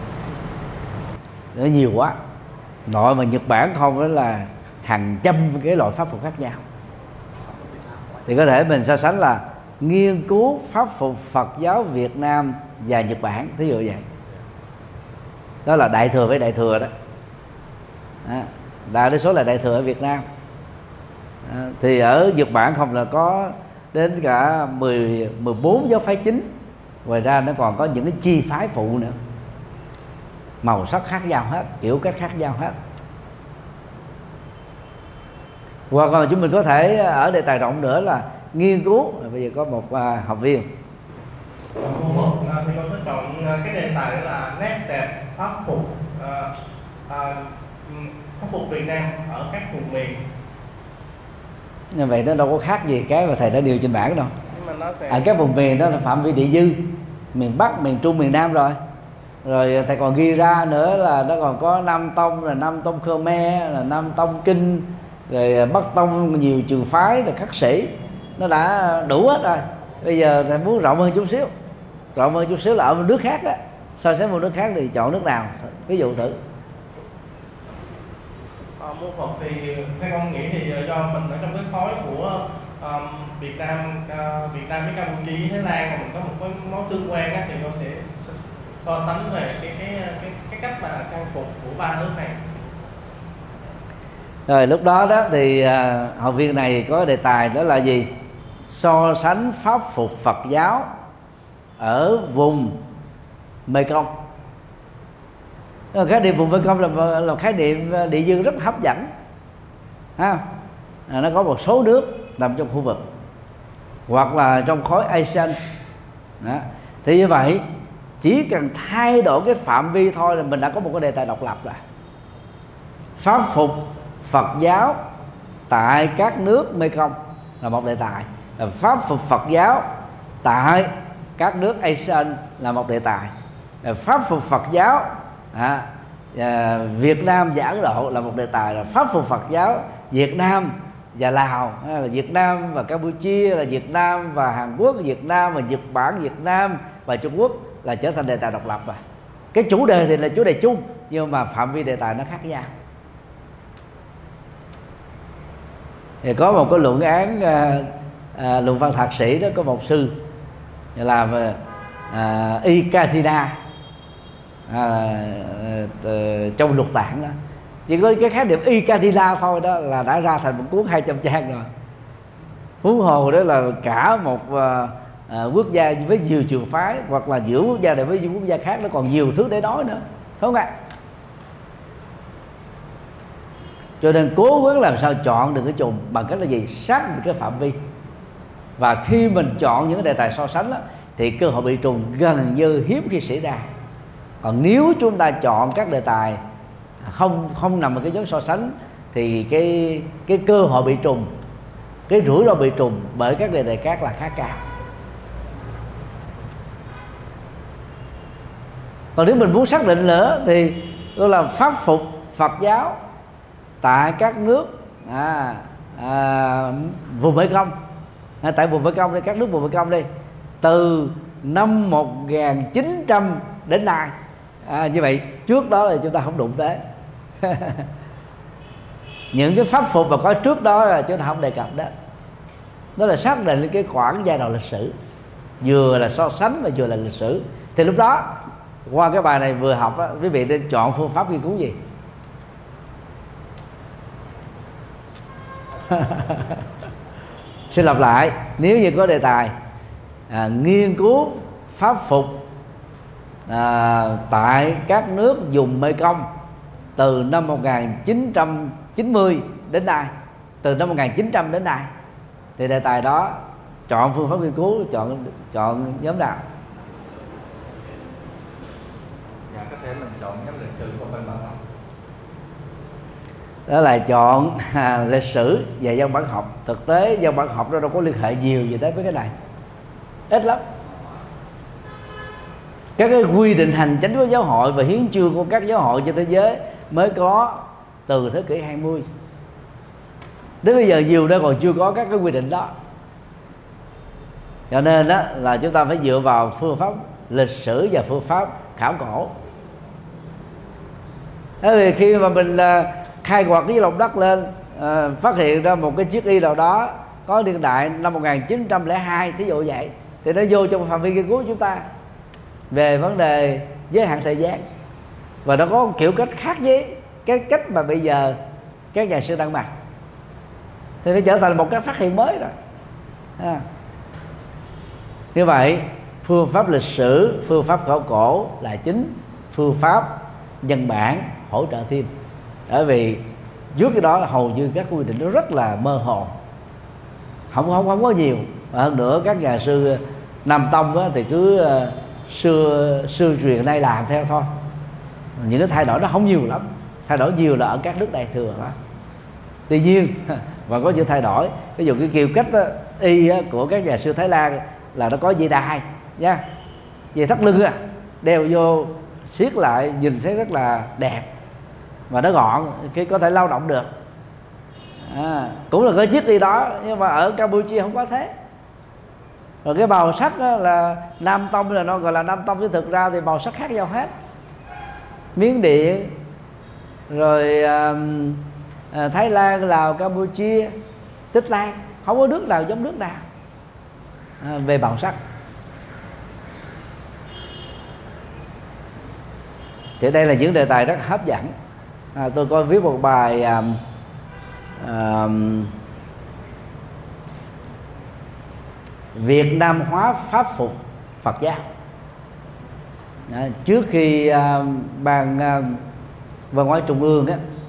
S2: nó nhiều quá. Nội mà Nhật Bản không đó là hàng trăm cái loại pháp phục khác nhau. Thì có thể mình so sánh là nghiên cứu pháp phục Phật giáo Việt Nam và Nhật Bản, thí dụ vậy. Đó là đại thừa với đại thừa đó. Đại đa số là đại thừa ở Việt Nam. Thì ở Nhật Bản không là có đến cả 14 giáo phái chính. Ngoài ra nó còn có những cái chi phái phụ nữa, màu sắc khác nhau hết, kiểu cách khác nhau hết. Hoặc là chúng mình có thể ở đề tài rộng nữa là nghiên cứu. Bây giờ có một học viên
S3: thì con sẽ chọn cái đề tài đó là nét đẹp pháp phục pháp phục Việt Nam ở các vùng miền.
S2: Như vậy nó đâu có khác gì cái mà thầy đã điều trên bảng đâu.
S3: Nhưng mà nó sẽ...
S2: Ở các vùng miền đó là phạm vi địa dư, miền Bắc, miền Trung, miền Nam rồi. Rồi thầy còn ghi ra nữa là nó còn có 5 tông, là 5 tông Khmer, là 5 tông Kinh, rồi Bắc tông nhiều trường phái, là khắc sĩ. Nó đã đủ hết rồi. Bây giờ thầy muốn rộng hơn chút xíu. Rộng hơn chút xíu là ở một nước khác á, so sánh một nước khác thì chọn nước nào? Ví dụ thử.
S3: Môn Phật thì theo con nghĩ thì do mình ở trong cái khối của Việt Nam với Campuchia, Thái Lan, mà mình có một cái mối tương quan á, thì nó sẽ so sánh về cái cách mà trang phục của ba nước này.
S2: Rồi lúc đó đó thì học viên này có đề tài đó là gì? So sánh pháp phục Phật giáo ở vùng Mekong. Khái niệm vùng Mekong là khái niệm địa dư rất hấp dẫn. Nó có một số nước nằm trong khu vực hoặc là trong khối ASEAN đó. Thì như vậy chỉ cần thay đổi cái phạm vi thôi là mình đã có một cái đề tài độc lập rồi. Pháp phục Phật giáo tại các nước Mekong là một đề tài, pháp phục Phật giáo tại các nước ASEAN là một đề tài, pháp phục Phật giáo Việt Nam và Ấn Độ là một đề tài, là pháp phục Phật giáo Việt Nam và Lào, là Việt Nam và Campuchia, là Việt Nam và Hàn Quốc, Việt Nam và Nhật Bản, Việt Nam và Trung Quốc là trở thành đề tài độc lập rồi. Cái chủ đề thì là chủ đề chung nhưng mà phạm vi đề tài nó khác nhau. Thì có một cái luận án luận văn thạc sĩ đó, có một sư làm Y Katina trong lục tạng đó, chỉ có cái khái niệm Y Katina thôi đó là đã ra thành một cuốn 200 trang rồi. Huống hồ đó là cả một quốc gia với nhiều trường phái, hoặc là giữa quốc gia này với những quốc gia khác, nó còn nhiều thứ để nói nữa, không ạ? Cho nên cố gắng làm sao chọn được cái chùm bằng cách là gì? Xác định cái phạm vi. Và khi mình chọn những đề tài so sánh đó, thì cơ hội bị trùng gần như hiếm khi xảy ra. Còn nếu chúng ta chọn các đề tài không nằm ở cái dấu so sánh thì cái cơ hội bị trùng, cái rủi ro bị trùng bởi các đề tài khác là khá cao. Còn nếu mình muốn xác định nữa thì đó là pháp phục Phật giáo tại các nước vùng Mekong, tại vùng Mekong đây, các nước vùng Mekong đây, từ năm 1900 đến nay. Như vậy trước đó là chúng ta không đụng tới. Những cái pháp phục mà có trước đó là chúng ta không đề cập đến. Đó là xác định cái khoảng giai đoạn lịch sử, vừa là so sánh và vừa là lịch sử. Thì lúc đó qua cái bài này vừa học á, quý vị nên chọn phương pháp nghiên cứu gì? Xin lặp lại, nếu như có đề tài nghiên cứu pháp phục tại các nước vùng Mekong từ năm 1990 đến nay, từ năm 1900 đến nay, thì đề tài đó chọn phương pháp nghiên cứu, chọn nhóm nào?
S4: Dạ, có thể mình chọn nhóm lịch sử của văn bản học.
S2: Đó là chọn lịch sử và văn bản học. Thực tế văn bản học nó đâu có liên hệ nhiều gì tới với cái này, ít lắm. Các cái quy định hành chánh của giáo hội và hiến chương của các giáo hội trên thế giới mới có từ thế kỷ 20. Đến bây giờ nhiều nơi còn chưa có các cái quy định đó. Cho nên đó là chúng ta phải dựa vào phương pháp lịch sử và phương pháp khảo cổ. Thế thì khi mà mình khai quật cái lòng đất lên, phát hiện ra một cái chiếc y nào đó có niên đại năm 1902, thí dụ vậy, thì nó vô trong phạm vi nghiên cứu của chúng ta về vấn đề giới hạn thời gian, và nó có kiểu cách khác với cái cách mà bây giờ các nhà sư đang bàn, thì nó trở thành một cái phát hiện mới rồi. Như vậy phương pháp lịch sử, phương pháp khảo cổ là chính, phương pháp nhân bản hỗ trợ thêm. Bởi vì trước cái đó hầu như các quy định nó rất là mơ hồ, không có nhiều. Và hơn nữa các nhà sư Nam Tông á, thì cứ sư truyền nay làm theo thôi. Những cái thay đổi nó không nhiều lắm, thay đổi nhiều là ở các nước Đại thừa đó. Tuy nhiên và có những thay đổi, ví dụ cái kiểu cách y của các nhà sư Thái Lan là nó có dây đai nha, dây thắt lưng đeo vô siết lại, nhìn thấy rất là đẹp và nó gọn, khi có thể lao động được. Cũng là cái chiếc y đó, nhưng mà ở Campuchia không có thế. Rồi cái màu sắc là Nam Tông, là nó gọi là Nam Tông, chứ thực ra thì màu sắc khác nhau hết. Miến Điện, rồi Thái Lan, Lào, Campuchia, Tích Lan, không có nước nào giống nước nào về màu sắc. Thì đây là những đề tài rất hấp dẫn. Tôi có viết một bài Việt Nam hóa pháp phục Phật giáo. Trước khi ban văn hóa trung ương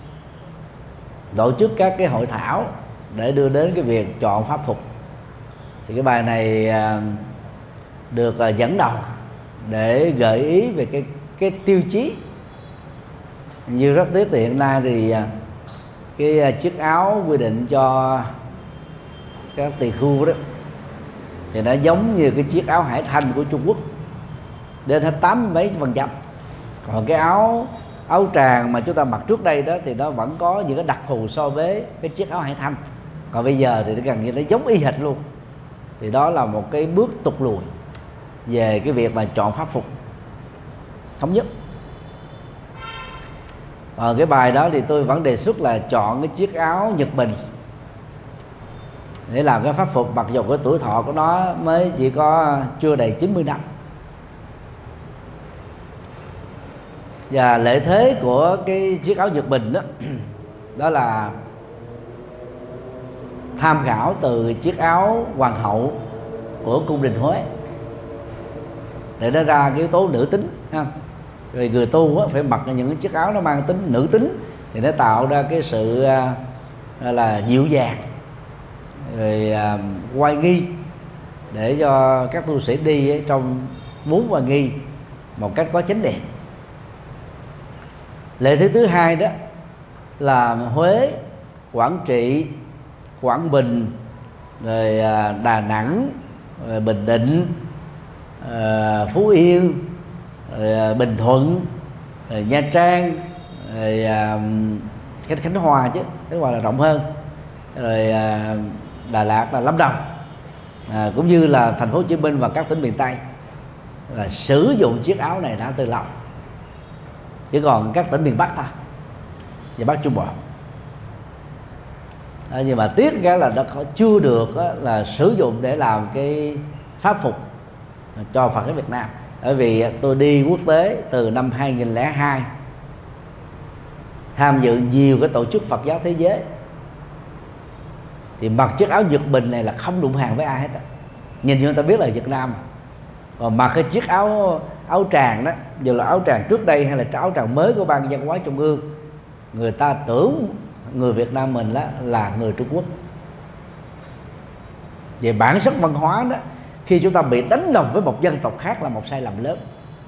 S2: tổ chức các cái hội thảo để đưa đến cái việc chọn pháp phục, thì cái bài này được dẫn đầu để gợi ý về cái tiêu chí. Như rất tiếc thì hiện nay thì cái chiếc áo quy định cho các tỳ khưu đó thì nó giống như cái chiếc áo hải thanh của Trung Quốc đến hết 80 mấy %. Còn cái áo tràng mà chúng ta mặc trước đây đó thì nó vẫn có những cái đặc thù so với cái chiếc áo hải thanh. Còn bây giờ thì nó gần như nó giống y hệt luôn. Thì đó là một cái bước tụt lùi về cái việc mà chọn pháp phục thống nhất. Ở cái bài đó thì tôi vẫn đề xuất là chọn cái chiếc áo Nhật Bình để làm cái pháp phục, mặc dù cái tuổi thọ của nó mới chỉ có chưa đầy 90 năm. Và lợi thế của cái chiếc áo Nhật Bình đó, đó là tham khảo từ chiếc áo hoàng hậu của cung đình Huế để nó ra cái yếu tố nữ tính ha. Rồi người tu phải mặc những cái chiếc áo nó mang tính nữ tính thì nó tạo ra cái sự là dịu dàng, rồi oai nghi, để cho các tu sĩ đi trong muốn oai nghi một cách có chánh niệm. Lợi thế thứ hai đó là Huế, Quảng Trị, Quảng Bình, rồi Đà Nẵng, rồi Bình Định, Phú Yên, rồi Bình Thuận, rồi Nha Trang, rồi Khánh Hòa chứ, Khánh Hòa là rộng hơn, rồi Đà Lạt là Lâm Đồng, cũng như là thành phố Hồ Chí Minh và các tỉnh miền Tây là sử dụng chiếc áo này đã từ lâu, chỉ còn các tỉnh miền Bắc thôi và Bắc Trung Bộ. Nhưng mà tiếc cái là nó chưa được là sử dụng để làm cái pháp phục cho Phật giáo Việt Nam. Bởi vì tôi đi quốc tế từ năm 2002, tham dự nhiều cái tổ chức Phật giáo thế giới, thì mặc chiếc áo Nhật Bình này là không đụng hàng với ai hết đó. Nhìn như người ta biết là Việt Nam. Còn mặc cái chiếc áo tràng đó, dù là áo tràng trước đây hay là áo tràng mới của Ban Văn hóa Trung ương, người ta tưởng người Việt Nam mình đó là người Trung Quốc. Về bản sắc văn hóa đó, khi chúng ta bị đánh đồng với một dân tộc khác là một sai lầm lớn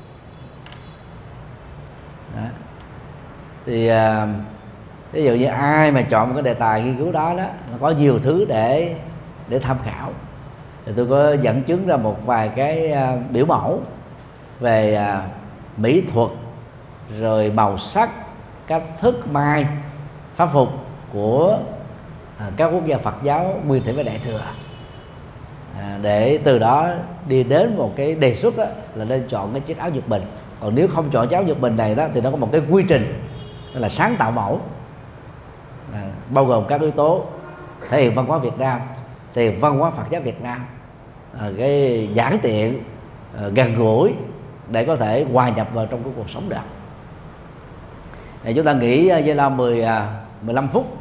S2: đó. Thì ví dụ như ai mà chọn một cái đề tài nghiên cứu đó đó, nó có nhiều thứ để tham khảo. Thì tôi có dẫn chứng ra một vài cái biểu mẫu về mỹ thuật, rồi màu sắc, cách thức may, pháp phục của các quốc gia Phật giáo Nguyên Thủy và Đại Thừa, để từ đó đi đến một cái đề xuất đó, là nên chọn cái chiếc áo Nhật Bình. Còn nếu không chọn chiếc áo Nhật Bình này đó, thì nó có một cái quy trình là sáng tạo mẫu, bao gồm các yếu tố thể hiện văn hóa Việt Nam, thể hiện văn hóa Phật giáo Việt Nam, cái giản tiện, gần gũi để có thể hòa nhập vào trong cái cuộc sống được. Để chúng ta nghỉ giây lao 15 phút.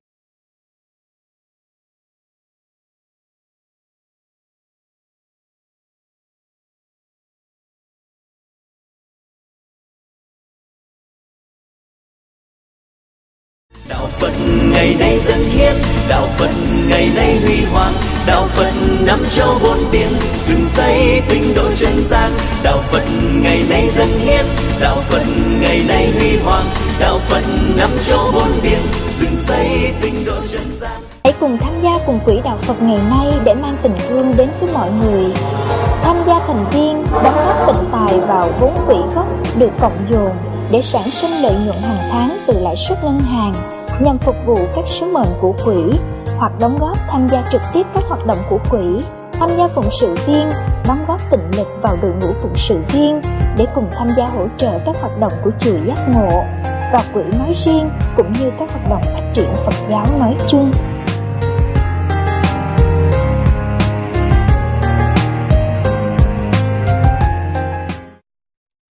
S1: Đạo Phật ngày nay dân hiến, đạo Phật ngày nay huy hoàng, đạo Phật năm châu bốn biển, dựng xây tinh độ chân gian. Đạo Phật ngày nay dân hiến, đạo Phật ngày nay huy hoàng, đạo Phật năm châu bốn biển, dựng xây tinh độ chân gian.
S5: Hãy cùng tham gia cùng quỹ đạo Phật ngày nay để mang tình thương đến với mọi người. Tham gia thành viên, đóng góp tịnh tài vào vốn quỹ gốc được cộng dồn để sản sinh lợi nhuận hàng tháng từ lãi suất ngân hàng, nhằm phục vụ các sứ mệnh của quỹ, hoặc đóng góp tham gia trực tiếp các hoạt động của quỹ, tham gia phụng sự viên, đóng góp tịnh lực vào đội ngũ phụng sự viên để cùng tham gia hỗ trợ các hoạt động của chùa Giác Ngộ và quỹ nói riêng, cũng như các hoạt động phát triển Phật giáo nói chung.